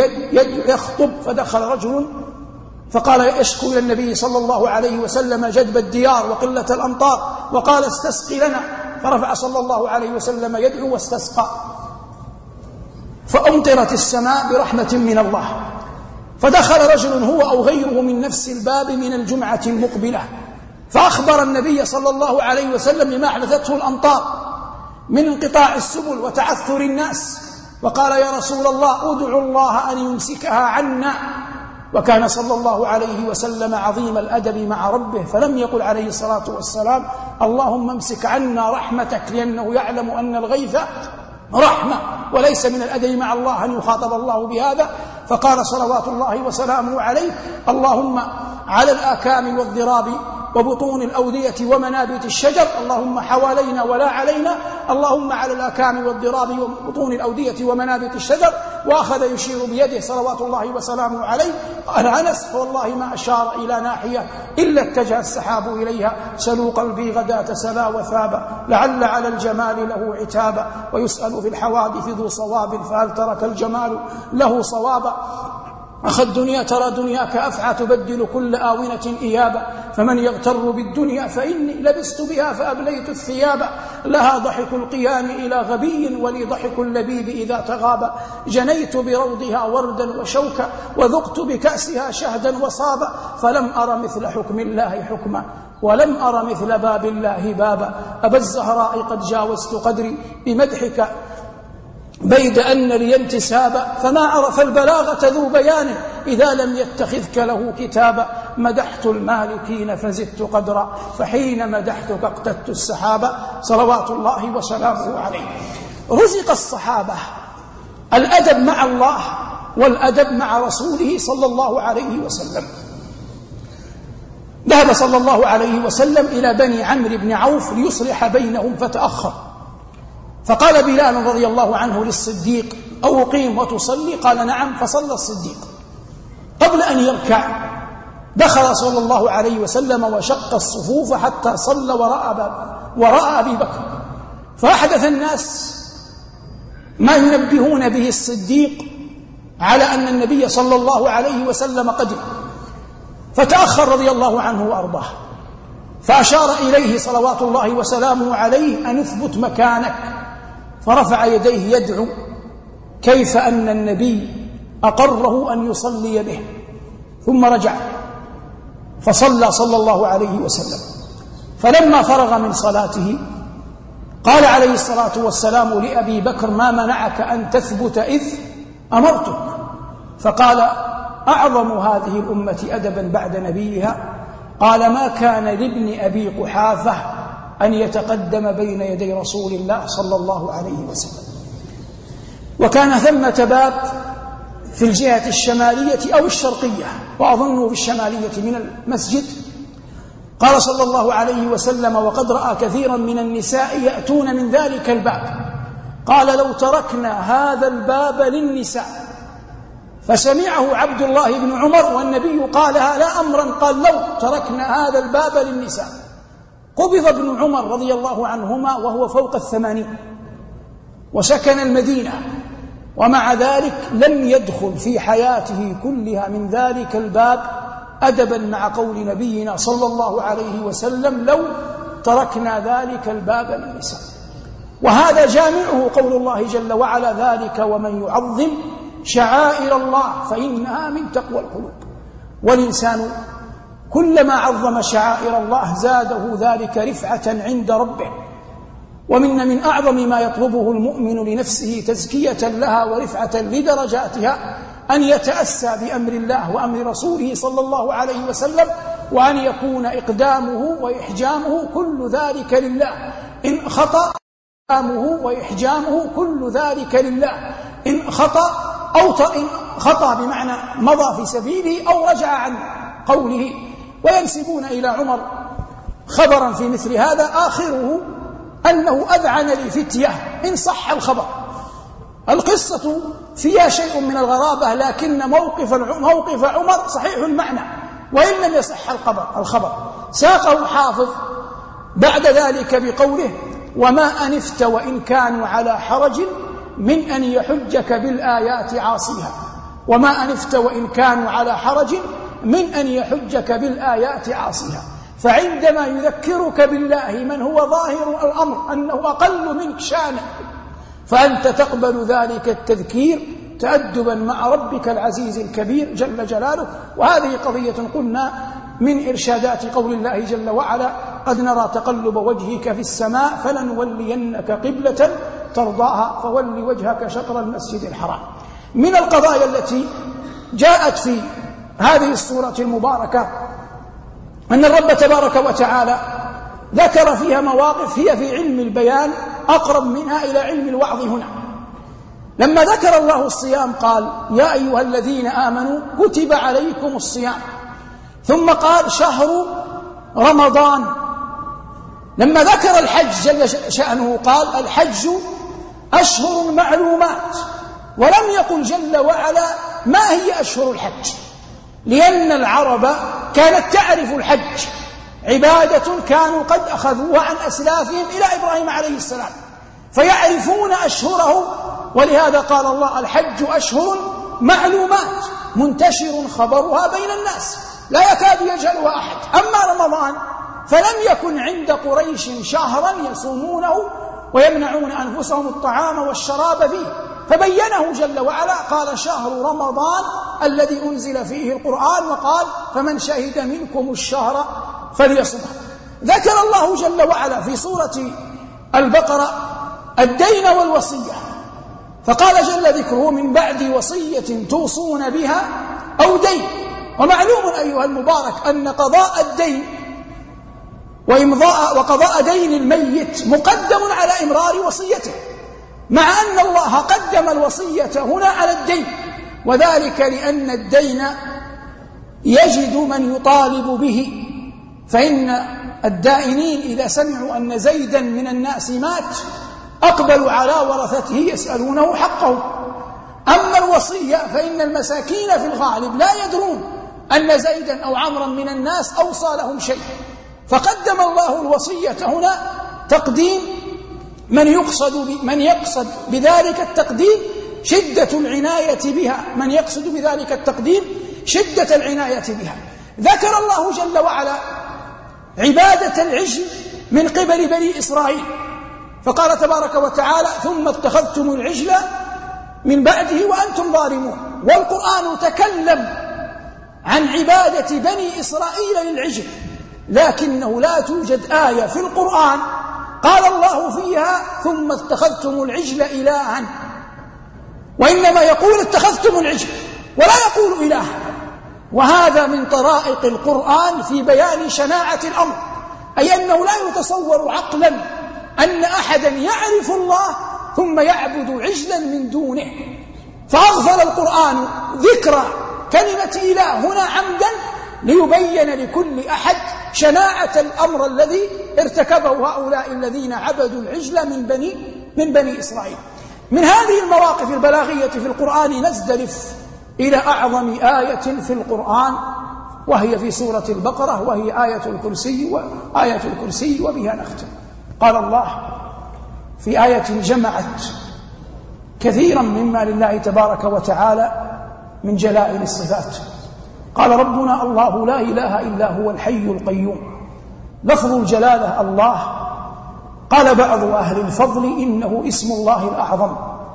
يخطب، فدخل رجل فقال يشكو إلى النبي صلى الله عليه وسلم جدب الديار وقلة الأمطار، وقال استسقي لنا، فرفع صلى الله عليه وسلم يدعو واستسقى، فأمطرت السماء برحمة من الله. فدخل رجل هو أو غيره من نفس الباب من الجمعة المقبلة، فأخبر النبي صلى الله عليه وسلم بما أحدثته الأمطار من انقطاع السبل وتعثر الناس، وقال يا رسول الله ادعو الله أن يمسكها عنا. وكان صلى الله عليه وسلم عظيم الأدب مع ربه، فلم يقل عليه الصلاة والسلام اللهم امسك عنا رحمتك، لأنه يعلم أن الغيث رحمة، وليس من الأدب مع الله أن يخاطب الله بهذا. فقال صلوات الله وسلامه عليه اللهم على الآكام والضراب وبطون الأودية ومنابت الشجر، اللهم حوالينا ولا علينا، اللهم على الآكام والضراب وبطون الأودية ومنابت الشجر. وأخذ يشير بيده صلوات الله وسلامه عليه. قال أنس والله ما أشار إلى ناحية إلا اتجه السحاب إليها، سلوا قلبي غداة سلا وثابا، لعل على الجمال له عتابا، ويسأل في الحوادث ذو صواب، فهل ترك الجمال له صوابا. أخ الدنيا ترى دنياك أفعى، تبدل كل آونة إيابا، فمن يغتر بالدنيا فإني لبست بها فأبليت الثياب، لها ضحك القيام إلى غبي، ولي ضحك اللبيب إذا تغاب، جنيت بروضها وردا وشوكا، وذقت بكأسها شهدا وصابا، فلم أر مثل حكم الله حكما، ولم أر مثل باب الله بابا، أبا الزهراء قد جاوزت قدري بمدحك بيد أن لي انتسابا، فما عرف البلاغة ذو بيان إذا لم يتخذك له كتابا، مدحت المالكين فزدت قدرا، فحين مدحتك اقتدت السحابة، صلوات الله وسلامه عليه. رزق الصحابة الأدب مع الله والأدب مع رسوله صلى الله عليه وسلم. ذهب صلى الله عليه وسلم إلى بني عمرو بن عوف ليصلح بينهم فتأخر، فقال بلال رضي الله عنه للصديق أو قيم وتصلي؟ قال نعم، فصلى الصديق. قبل أن يركع دخل صلى الله عليه وسلم وشق الصفوف حتى صلى وراء وراء أبي بكر، فأحدث الناس ما ينبهون به الصديق على أن النبي صلى الله عليه وسلم قدم، فتأخر رضي الله عنه وأرضاه، فأشار إليه صلوات الله وسلامه عليه أن اثبت مكانك، فرفع يديه يدعو كيف أن النبي أقره أن يصلي به، ثم رجع فصلى صلى الله عليه وسلم. فلما فرغ من صلاته قال عليه الصلاة والسلام لأبي بكر ما منعك أن تثبت إذ أمرتك؟ فقال: أعظم هذه الأمة أدبا بعد نبيها قال: ما كان لابن أبي قحافة أن يتقدم بين يدي رسول الله صلى الله عليه وسلم. وكان ثمة باب في الجهة الشمالية أو الشرقية، وأظنه في الشمالية من المسجد. قال صلى الله عليه وسلم: وقد رأى كثيرا من النساء يأتون من ذلك الباب. قال: لو تركنا هذا الباب للنساء. فسمعه عبد الله بن عمر والنبي قالها لا أمرا، قال: لو تركنا هذا الباب للنساء. قبض ابن عمر رضي الله عنهما وهو فوق الثمانين، وسكن المدينة، ومع ذلك لم يدخل في حياته كلها من ذلك الباب أدبا مع قول نبينا صلى الله عليه وسلم: لو تركنا ذلك الباب للنساء. وهذا جامعه قول الله جل وعلا: ذلك ومن يعظم شعائر الله فإنها من تقوى القلوب. والإنسان كلما عظم شعائر الله زاده ذلك رفعة عند ربه. ومن من أعظم ما يطلبه المؤمن لنفسه تزكية لها ورفعة لدرجاتها أن يتأسى بأمر الله وأمر رسوله صلى الله عليه وسلم، وأن يكون إقدامه وإحجامه كل ذلك لله. إن خطأ إقدامه وإحجامه كل ذلك لله. إن خطأ أو إن خطأ بمعنى مضى في سبيله أو رجع عن قوله. وينسبون إلى عمر خبرا في مثل هذا آخره أنه أذعن لفتية إن صح الخبر. القصة فيها شيء من الغرابة، لكن موقف موقف عمر صحيح المعنى وإن لم يصح الخبر الخبر ساقه حافظ بعد ذلك بقوله: وما أنفت وإن كانوا على حرج من أن يحجك بالآيات عاصيها. وما أنفت وإن كانوا على حرج من أن يحجك بالآيات عاصيها. فعندما يذكرك بالله من هو ظاهر الأمر أنه أقل منك شأنا، فأنت تقبل ذلك التذكير تأدبا مع ربك العزيز الكبير جل جلاله. وهذه قضية قلنا من إرشادات قول الله جل وعلا: قد نرى تقلب وجهك في السماء فلنولينك قبلة ترضاها فول وجهك شطر المسجد الحرام. من القضايا التي جاءت في هذه السورة المباركة أن الرب تبارك وتعالى ذكر فيها مواقف هي في علم البيان أقرب منها إلى علم الوعظ. هنا لما ذكر الله الصيام قال: يا أيها الذين آمنوا كتب عليكم الصيام. ثم قال: شهر رمضان. لما ذكر الحج جل شأنه قال: الحج أشهر معلومات. ولم يقل جل وعلا ما هي أشهر الحج، لأن العرب كانت تعرف الحج، عبادة كانوا قد أخذوها عن أسلافهم إلى إبراهيم عليه السلام، فيعرفون أشهره. ولهذا قال الله: الحج أشهر معلومات منتشر خبرها بين الناس لا يكاد يجهلها أحد. أما رمضان فلم يكن عند قريش شهرا يصومونه ويمنعون أنفسهم الطعام والشراب فيه، فبينه جل وعلا قال: شهر رمضان الذي أنزل فيه القرآن، وقال: فمن شهد منكم الشهر فليصمه. ذكر الله جل وعلا في سورة البقرة الدين والوصية، فقال جل ذكره: من بعد وصية توصون بها أو دين. ومعلوم أيها المبارك أن قضاء الدين وإمضاء وقضاء دين الميت مقدم على إمرار وصيته، مع أن الله قدم الوصية هنا على الدين، وذلك لأن الدين يجد من يطالب به. فإن الدائنين إذا سمعوا أن زيدا من الناس مات أقبلوا على ورثته يسألونه حقه. أما الوصية فإن المساكين في الغالب لا يدرون أن زيدا أو عمرا من الناس أوصى لهم شيء، فقدم الله الوصية هنا تقديم من يقصد من يقصد بذلك التقديم شدة العناية بها من يقصد بذلك التقديم شدة العناية بها. ذكر الله جل وعلا عبادة العجل من قبل بني إسرائيل، فقال تبارك وتعالى: ثم اتخذتم العجل من بعده وأنتم ظالمون. والقرآن تكلم عن عبادة بني إسرائيل للعجل، لكنه لا توجد آية في القرآن قال الله فيها: ثم اتخذتم العجل إلها، وإنما يقول: اتخذتم العجل. ولا يقول إله. وهذا من طرائق القرآن في بيان شناعة الأمر، أي أنه لا يتصور عقلا أن أحدا يعرف الله ثم يعبد عجلا من دونه. فأغفل القرآن ذكر كلمة إله هنا عمدا ليبين لكل أحد شناعة الأمر الذي ارتكبه هؤلاء الذين عبدوا العجل من بني, من بني إسرائيل. من هذه المواقف البلاغية في القرآن نزدلف إلى أعظم آية في القرآن، وهي في سورة البقرة، وهي آية الكرسي وآية الكرسي وبها نختم. قال الله في آية جمعت كثيرا مما لله تبارك وتعالى من جلائل الصفات. قال ربنا الله لا إله إلا هو الحي القيوم. لفظ الجلالة الله. قال بعض أهل الفضل إنه اسم الله الأعظم،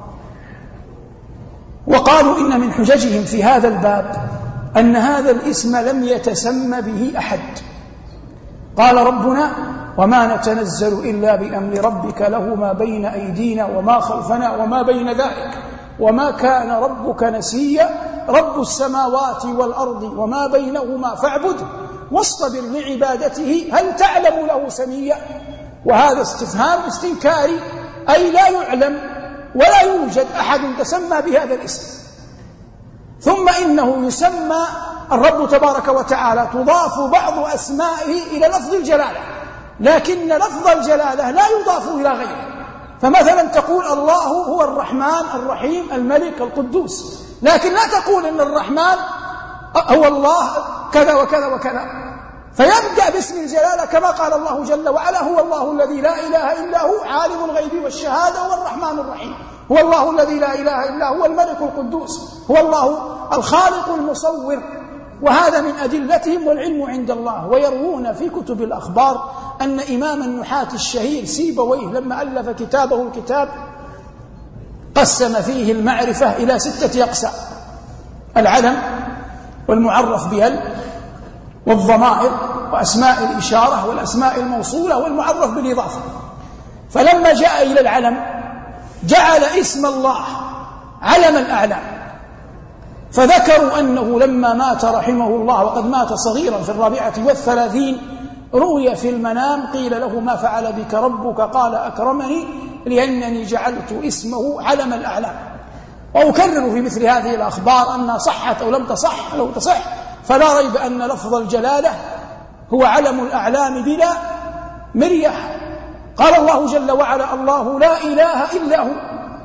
وقالوا إن من حججهم في هذا الباب أن هذا الاسم لم يتسمى به أحد. قال ربنا وما نتنزل إلا بأمر ربك له ما بين أيدينا وما خلفنا وما بين ذلك وما كان ربك نسيا رب السماوات والأرض وما بينهما فاعبد واصطبر لعبادته هل تعلم له سميا. وهذا استفهام استنكاري، أي لا يعلم ولا يوجد أحد تسمى بهذا الاسم. ثم إنه يسمى الرب تبارك وتعالى تضاف بعض أسمائه إلى لفظ الجلالة، لكن لفظ الجلالة لا يضاف إلى غيره. فمثلا تقول الله هو الرحمن الرحيم الملك القدوس، لكن لا تقول إن الرحمن هو الله كذا وكذا وكذا، فيبدأ باسم الجلالة كما قال الله جل وعلا هو الله الذي لا إله إلا هو عالم الغيب والشهادة هو الرحمن الرحيم، هو الله الذي لا إله إلا هو الملك القدوس، هو الله الخالق المصور. وهذا من أدلتهم والعلم عند الله. ويروون في كتب الأخبار أن إمام النحاة الشهير سيبويه لما ألف كتابه الكتاب قسم فيه المعرفة إلى ستة أقسام: العلم والمعرف بال والضمائر وأسماء الإشارة والأسماء الموصولة والمعرف بالإضافة. فلما جاء إلى العلم جعل اسم الله علم الأعلام، فذكروا أنه لما مات رحمه الله وقد مات صغيرا في الرابعة والثلاثين رؤي في المنام قيل له ما فعل بك ربك؟ قال أكرمني لأنني جعلت اسمه علم الأعلام. وأكرر في مثل هذه الأخبار أنها صحت أو لم تصح، لو تصح فلا ريب أن لفظ الجلالة هو علم الأعلام بلا مرية. قال الله جل وعلا الله لا إله إلا هو.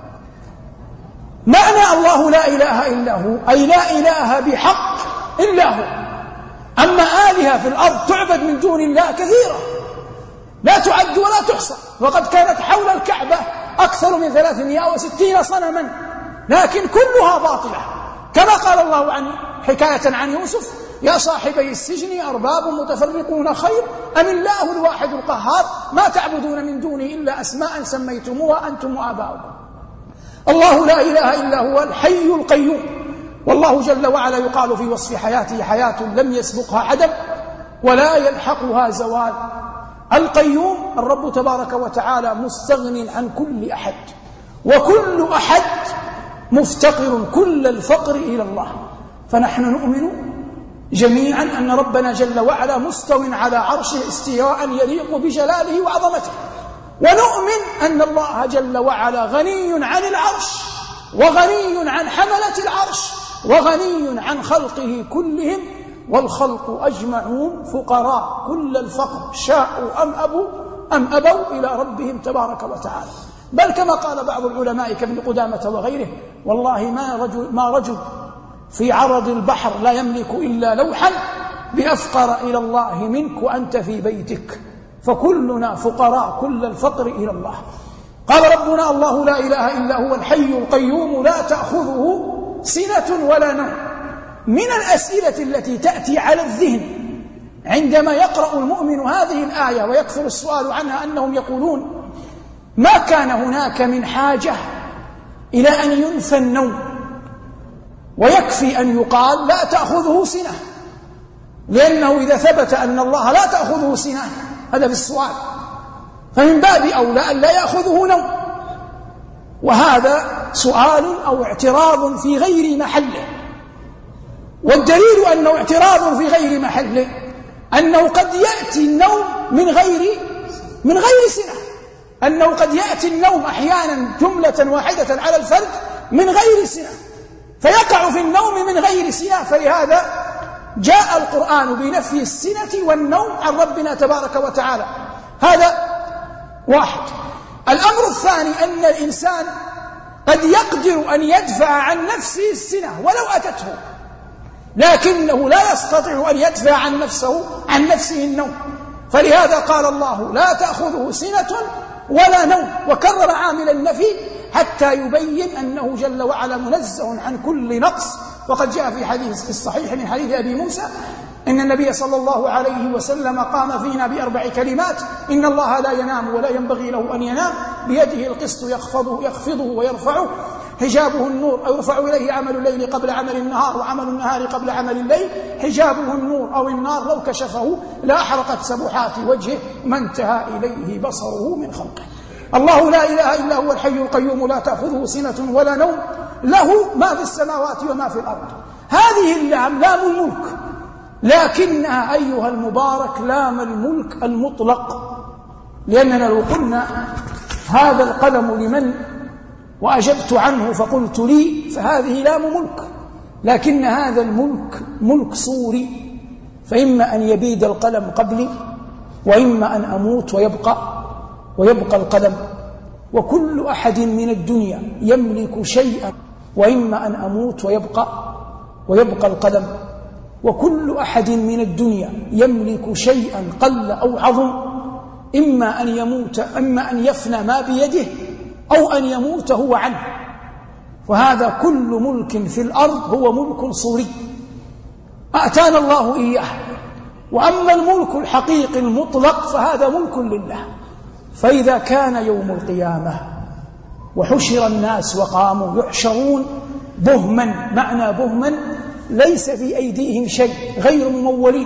معنى الله لا إله إلا هو أي لا إله بحق إلا هو. أما آلهة في الأرض تعبد من دون الله كثيرة لا تعد ولا تحصى، وقد كانت حول الكعبة أكثر من ثلاثمائة وستين صنما، لكن كلها باطلة، كما قال الله عنه حكاية عن يوسف يا صاحبي السجن أرباب متفرقون خير أم الله الواحد القهار ما تعبدون من دونه إلا أسماء سميتموها أنتم وآباؤكم. الله لا إله إلا هو الحي القيوم. والله جل وعلا يقال في وصف حياته حياة لم يسبقها عدم ولا يلحقها زوال. القيوم الرب تبارك وتعالى مستغن عن كل أحد، وكل أحد مفتقر كل الفقر إلى الله. فنحن نؤمن جميعا أن ربنا جل وعلا مستو على عرشه استواء يليق بجلاله وعظمته، ونؤمن أن الله جل وعلا غني عن العرش وغني عن حملة العرش وغني عن خلقه كلهم، والخلق أجمعون فقراء كل الفقر شاءوا أم أبوا أم أبوا إلى ربهم تبارك وتعالى. بل كما قال بعض العلماء كابن قدامة وغيره والله ما رجل, ما رجل في عرض البحر لا يملك إلا لوحا بأفقر إلى الله منك وأنت في بيتك، فكلنا فقراء كل الفقر إلى الله. قال ربنا الله لا إله إلا هو الحي القيوم لا تأخذه سنة ولا نوم. من الأسئلة التي تأتي على الذهن عندما يقرأ المؤمن هذه الآية ويكثر السؤال عنها أنهم يقولون ما كان هناك من حاجة إلى أن ينفى النوم، ويكفي أن يقال لا تأخذه سنة، لأنه إذا ثبت أن الله لا تأخذه سنة هذا في السؤال، فمن باب أولى أن لا يأخذه نوم. وهذا سؤال أو اعتراض في غير محله، والدليل أنه اعتراض في غير محله، أنه قد يأتي النوم من غير من غير سنة، أنه قد يأتي النوم أحيانا جملة واحدة على الفرد من غير سنة، فيقع في النوم من غير سنة. فلهذا جاء القرآن بنفي السنة والنوم عن ربنا تبارك وتعالى. هذا واحد. الأمر الثاني أن الإنسان قد يقدر أن يدفع عن نفسه السنة ولو أتته، لكنه لا يستطيع أن يدفع عن نفسه عن نفسه النوم. فلهذا قال الله: لا تأخذه سنة ولا نوم، وكرر عامل النفي حتى يبين أنه جل وعلا منزه عن كل نقص. وقد جاء في حديث الصحيح من حديث أبي موسى إن النبي صلى الله عليه وسلم قام فينا بأربع كلمات: إن الله لا ينام ولا ينبغي له أن ينام، بيده القسط يخفضه, يخفضه ويرفعه، حجابه النور أو يرفع إليه عمل الليل قبل عمل النهار وعمل النهار قبل عمل الليل، حجابه النور أو النار لو كشفه لأحرقت سبحات وجهه ما انتهى إليه بصره من خلقه. الله لا إله إلا هو الحي القيوم لا تأخذه سنة ولا نوم، له ما في السماوات وما في الأرض. هذه اللام لام الملك، لكنها أيها المبارك لام الملك المطلق، لأننا لو قلنا هذا القلم لمن وأجبت عنه فقلت لي فهذه لام ملك، لكن هذا الملك ملك صوري، فإما أن يبيد القلم قبلي وإما أن أموت ويبقى ويبقى القلم. وكل أحد من الدنيا يملك شيئا، وإما أن أموت ويبقى ويبقى القلم. وكل أحد من الدنيا يملك شيئا قل أو عظم، إما أن يموت إما أن يفنى ما بيده أو أن يموت هو عنه. وهذا كل ملك في الأرض هو ملك صوري أتانا الله إياه. وأما الملك الحقيقي المطلق فهذا ملك لله. فإذا كان يوم القيامة وحشر الناس وقاموا يحشرون بهما، معنى بهما ليس في أيديهم شيء، غير ممولين،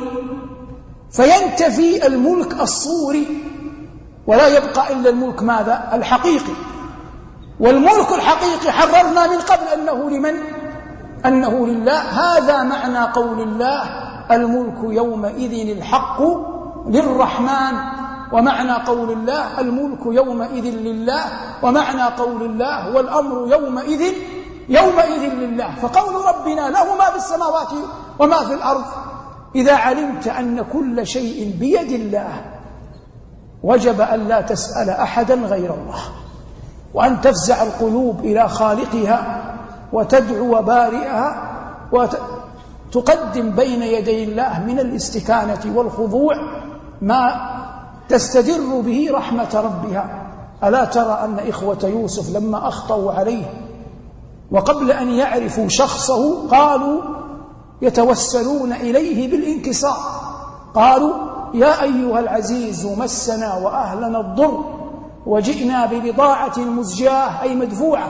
فينتفي الملك الصوري ولا يبقى إلا الملك ماذا؟ الحقيقي. والملك الحقيقي حررنا من قبل أنه لمن؟ أنه لله. هذا معنى قول الله: الملك يومئذ الحق للرحمن. ومعنى قول الله: الملك يومئذ لله. ومعنى قول الله: والأمر يومئذ يومئذ لله. فقول ربنا له ما في السماوات وما في الأرض. إذا علمت أن كل شيء بيد الله وجب أن لا تسأل أحدا غير الله، وأن تفزع القلوب إلى خالقها وتدعو بارئها وتقدم بين يدي الله من الاستكانة والخضوع ما تستدر به رحمة ربها. ألا ترى أن إخوة يوسف لما أخطأوا عليه وقبل أن يعرفوا شخصه قالوا يتوسلون إليه بالانكسار، قالوا: يا أيها العزيز مسنا وأهلنا الضر وجئنا ببضاعة مزجاة أي مدفوعة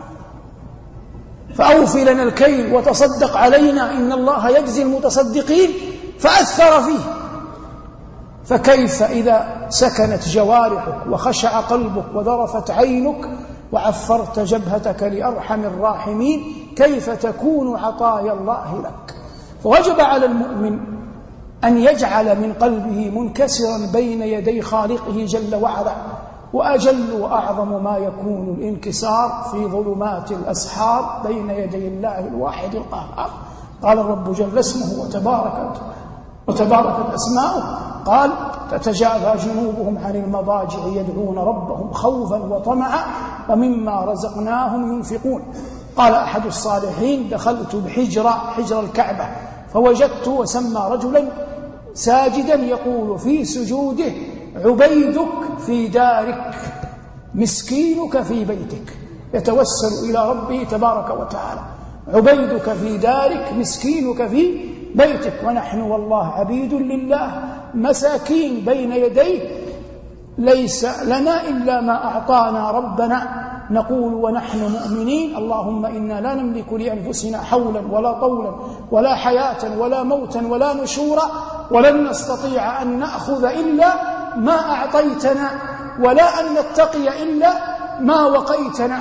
فأوف لنا الكيل وتصدق علينا إن الله يجزي المتصدقين، فأثر فيه. فكيف إذا سكنت جوارحك وخشع قلبك وذرفت عينك وعفرت جبهتك لأرحم الراحمين، كيف تكون عطايا الله لك؟ فوجب على المؤمن أن يجعل من قلبه منكسرا بين يدي خالقه جل وعلا. وأجل وأعظم ما يكون الانكسار في ظلمات الأسحار بين يدي الله الواحد القهار. قال الرب جل اسمه وتباركت وتباركت أسماؤه، قال: تتجافى جنوبهم عن المضاجع يدعون ربهم خوفا وطمعا ومما رزقناهم ينفقون. قال أحد الصالحين: دخلت بحجرة حجر الكعبة فوجدت وسمى رجلا ساجدا يقول في سجوده: عبيدك في دارك مسكينك في بيتك. يتوسل إلى ربه تبارك وتعالى: عبيدك في دارك مسكينك في بيتك. ونحن والله عبيد لله مساكين بين يديه، ليس لنا إلا ما أعطانا ربنا. نقول ونحن مؤمنين: اللهم إنا لا نملك لأنفسنا حولا ولا طولا ولا حياة ولا موتا ولا نشورا، ولن نستطيع أن نأخذ إلا ما أعطيتنا، ولا أن نتقي إلا ما وقيتنا.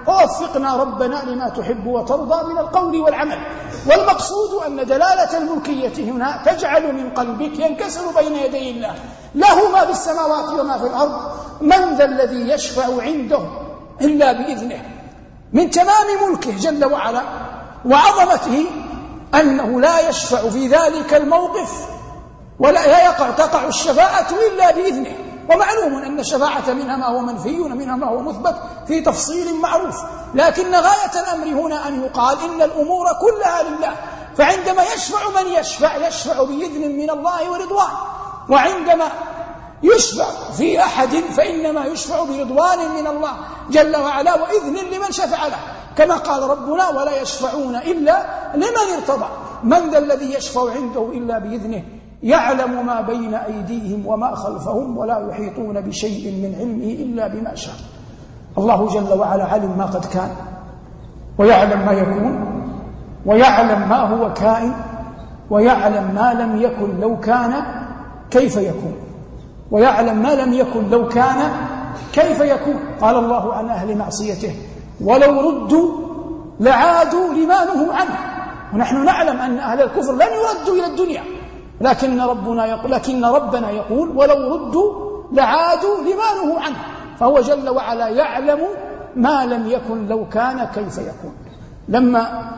ووفقنا ربنا لما تحب وترضى من القول والعمل. والمقصود أن دلالة الملكية هنا تجعل من قلبك ينكسر بين يدي الله، له ما في السماوات وما في الأرض، من ذا الذي يشفع عنده إلا بإذنه. من تمام ملكه جل وعلا وعظمته أنه لا يشفع في ذلك الموقف ولا يقع تقع الشفاعة إلا بإذنه. ومعلوم أن الشفاعة منها ما هو منفي ومنها ما هو مثبت في تفصيل معروف، لكن غاية الأمر هنا أن يقال إن الأمور كلها لله. فعندما يشفع من يشفع يشفع بإذن من الله ورضوان، وعندما يشفع في أحد فإنما يشفع برضوان من الله جل وعلا وإذن لمن شفع له، كما قال ربنا ولا يشفعون إلا لمن ارتضى. من ذا الذي يشفع عنده إلا بإذنه يعلم ما بين أيديهم وما خلفهم ولا يحيطون بشيء من علمه إلا بما شاء. الله جل وعلا علم ما قد كان، ويعلم ما يكون، ويعلم ما هو كائن، ويعلم ما لم يكن لو كان كيف يكون، ويعلم ما لم يكن لو كان كيف يكون. قال الله عن أهل معصيته ولو ردوا لعادوا لما نهوا عنه. ونحن نعلم أن أهل الكفر لن يردوا إلى الدنيا، لكن ربنا يقول لكن ربنا يقول ولو ردوا لعادوا لما نهوا عنه. فهو جل وعلا يعلم ما لم يكن لو كان كيف يكون. لما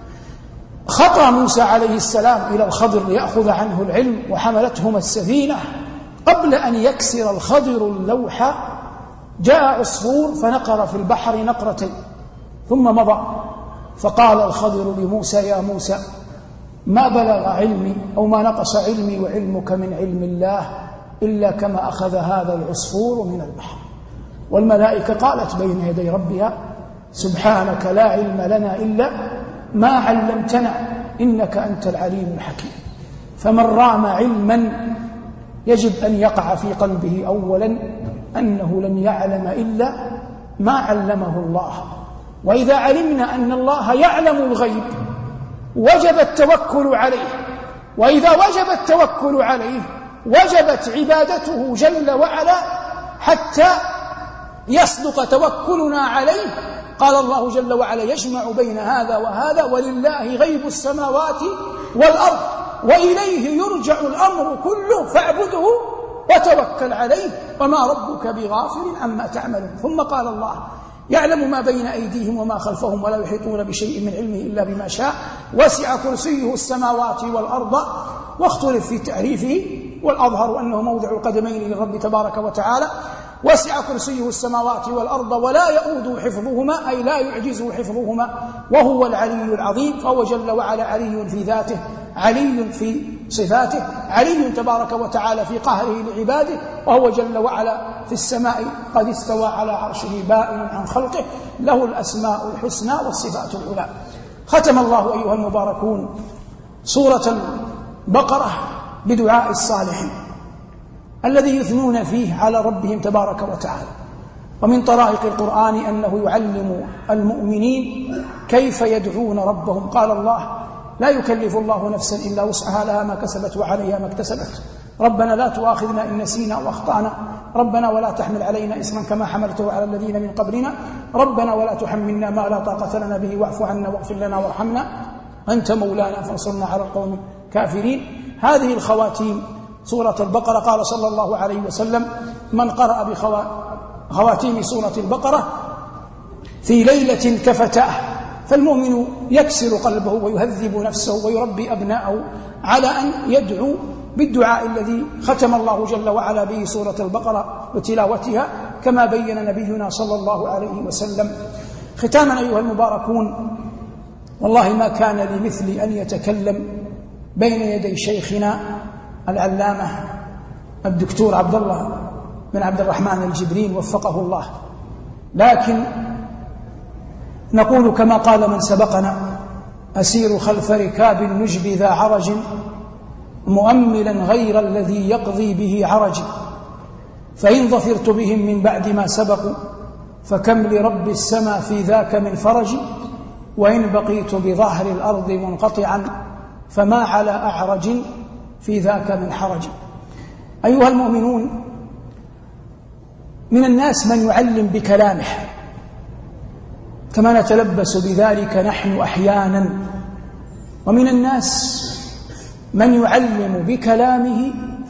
خطى موسى عليه السلام إلى الخضر ليأخذ عنه العلم وحملتهما السفينة، قبل أن يكسر الخضر اللوح جاء عصفور فنقر في البحر نقرتين ثم مضى، فقال الخضر لموسى يا موسى ما بلغ علمي أو ما نقص علمي وعلمك من علم الله إلا كما أخذ هذا العصفور من البحر. والملائكة قالت بين يدي ربها سبحانك لا علم لنا إلا ما علمتنا إنك أنت العليم الحكيم. فمن رام علما يجب أن يقع في قلبه أولا أنه لم يعلم إلا ما علمه الله. وإذا علمنا أن الله يعلم الغيب وجب التوكل عليه، وإذا وجب التوكل عليه وجبت عبادته جل وعلا حتى يصدق توكلنا عليه. قال الله جل وعلا يجمع بين هذا وهذا ولله غيب السماوات والأرض وإليه يرجع الأمر كله فاعبده وتوكل عليه وما ربك بغافل عما تعملون. ثم قال الله يعلم ما بين أيديهم وما خلفهم ولا يحيطون بشيء من علمه إلا بما شاء وسع كرسيه السماوات والأرض. واختلف في تعريفه، والأظهر أنه موضع القدمين للرب تبارك وتعالى. وسع كرسيه السماوات والأرض ولا يؤوده حفظهما، أي لا يعجزه حفظهما، وهو العلي العظيم. فهو جل وعلا علي في ذاته، علي في صفاته، علي تبارك وتعالى في قهره لعباده، وهو جل وعلا في السماء قد استوى على عرشه بائن عن خلقه، له الأسماء الحسنى والصفات العلى. ختم الله أيها المباركون سورة البقرة بدعاء الصالحين الذي يثنون فيه على ربهم تبارك وتعالى. ومن طرائق القرآن أنه يعلم المؤمنين كيف يدعون ربهم. قال الله لا يكلف الله نفسا إلا وسعها لها ما كسبت وعليها ما اكتسبت ربنا لا تؤاخذنا إن نسينا وأخطأنا ربنا ولا تحمل علينا إصرا كما حملته على الذين من قبلنا ربنا ولا تحملنا ما لا طاقة لنا به واعف عنا واغفر لنا وارحمنا أنت مولانا فانصرنا على القوم الكافرين. هذه الخواتيم سورة البقرة. قال صلى الله عليه وسلم من قرأ بخواتيم سورة البقرة في ليلة كفتاه. فالمؤمن يكسر قلبه ويهذب نفسه ويربي أبناءه على أن يدعو بالدعاء الذي ختم الله جل وعلا به سورة البقرة وتلاوتها كما بين نبينا صلى الله عليه وسلم. ختاما أيها المباركون، والله ما كان لمثل أن يتكلم بين يدي شيخنا العلامة الدكتور عبد الله بن عبد الرحمن الجبرين وفقه الله، لكن نقول كما قال من سبقنا أسير خلف ركاب النجب ذا عرج مؤملا غير الذي يقضي به عرج فإن ظفرت بهم من بعد ما سبقوا فكم لرب السماء في ذاك من فرج وإن بقيت بظهر الأرض منقطعا فما على أعرج في ذاك من حرج. أيها المؤمنون، من الناس من يعلم بكلامه كما نتلبس بذلك نحن أحيانا. ومن الناس من يعلم بكلامه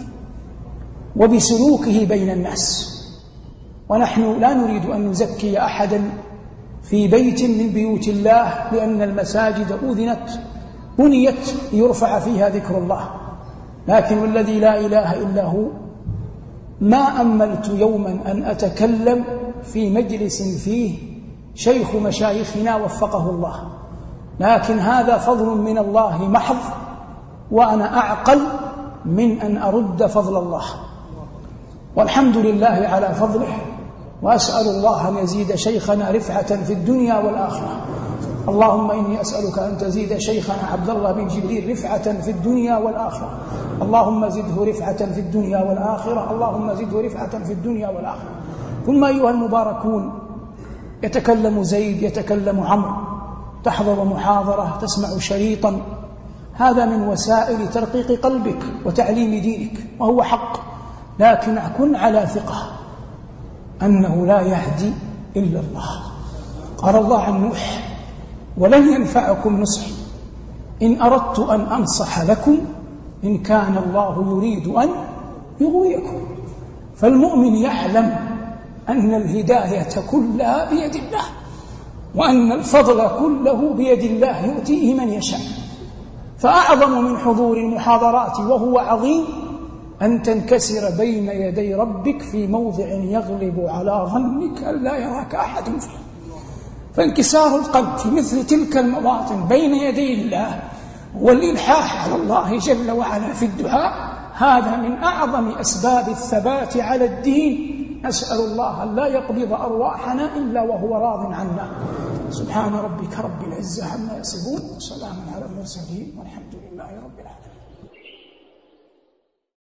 وبسلوكه بين الناس، ونحن لا نريد أن نزكي أحدا في بيت من بيوت الله، لأن المساجد أذنت بنيت ليرفع فيها ذكر الله، لكن والذي لا إله إلا هو ما أملت يوما أن أتكلم في مجلس فيه شيخ مشايخنا وفقه الله، لكن هذا فضل من الله محض، وأنا أعقل من أن أرد فضل الله، والحمد لله على فضله. وأسأل الله أن يزيد شيخنا رفعة في الدنيا والآخرة. اللهم إني أسألك أن تزيد شيخنا عبد الله بن جبريل رفعة في الدنيا والآخرة. اللهم زده رفعة في الدنيا والآخرة. اللهم زده رفعة في الدنيا والآخرة. ثم أيها المباركون، يتكلم زيد، يتكلم عمرو، تحضر محاضرة، تسمع شريطا، هذا من وسائل ترقيق قلبك وتعليم دينك، وهو حق، لكن كن على ثقة أنه لا يهدي إلا الله. قال الله عن نوح: ولن ينفعكم نصحي إن أردت أن أنصح لكم إن كان الله يريد أن يغويكم. فالمؤمن يعلم أن الهداية كلها بيد الله، وأن الفضل كله بيد الله يؤتيه من يشاء. فأعظم من حضور المحاضرات وهو عظيم أن تنكسر بين يدي ربك في موضع يغلب على ظنك أن لا يراك أحد فيه. فانكسار القلب في مثل تلك المواطن بين يدي الله والإلحاح على الله جل وعلا في الدعاء، هذا من أعظم أسباب الثبات على الدين. نسأل الله أن لا يقبض أرواحنا إلا وهو راض عنا. سبحان ربك رب العزة عما يصفون، وسلام على المرسلين، والحمد لله رب العالمين.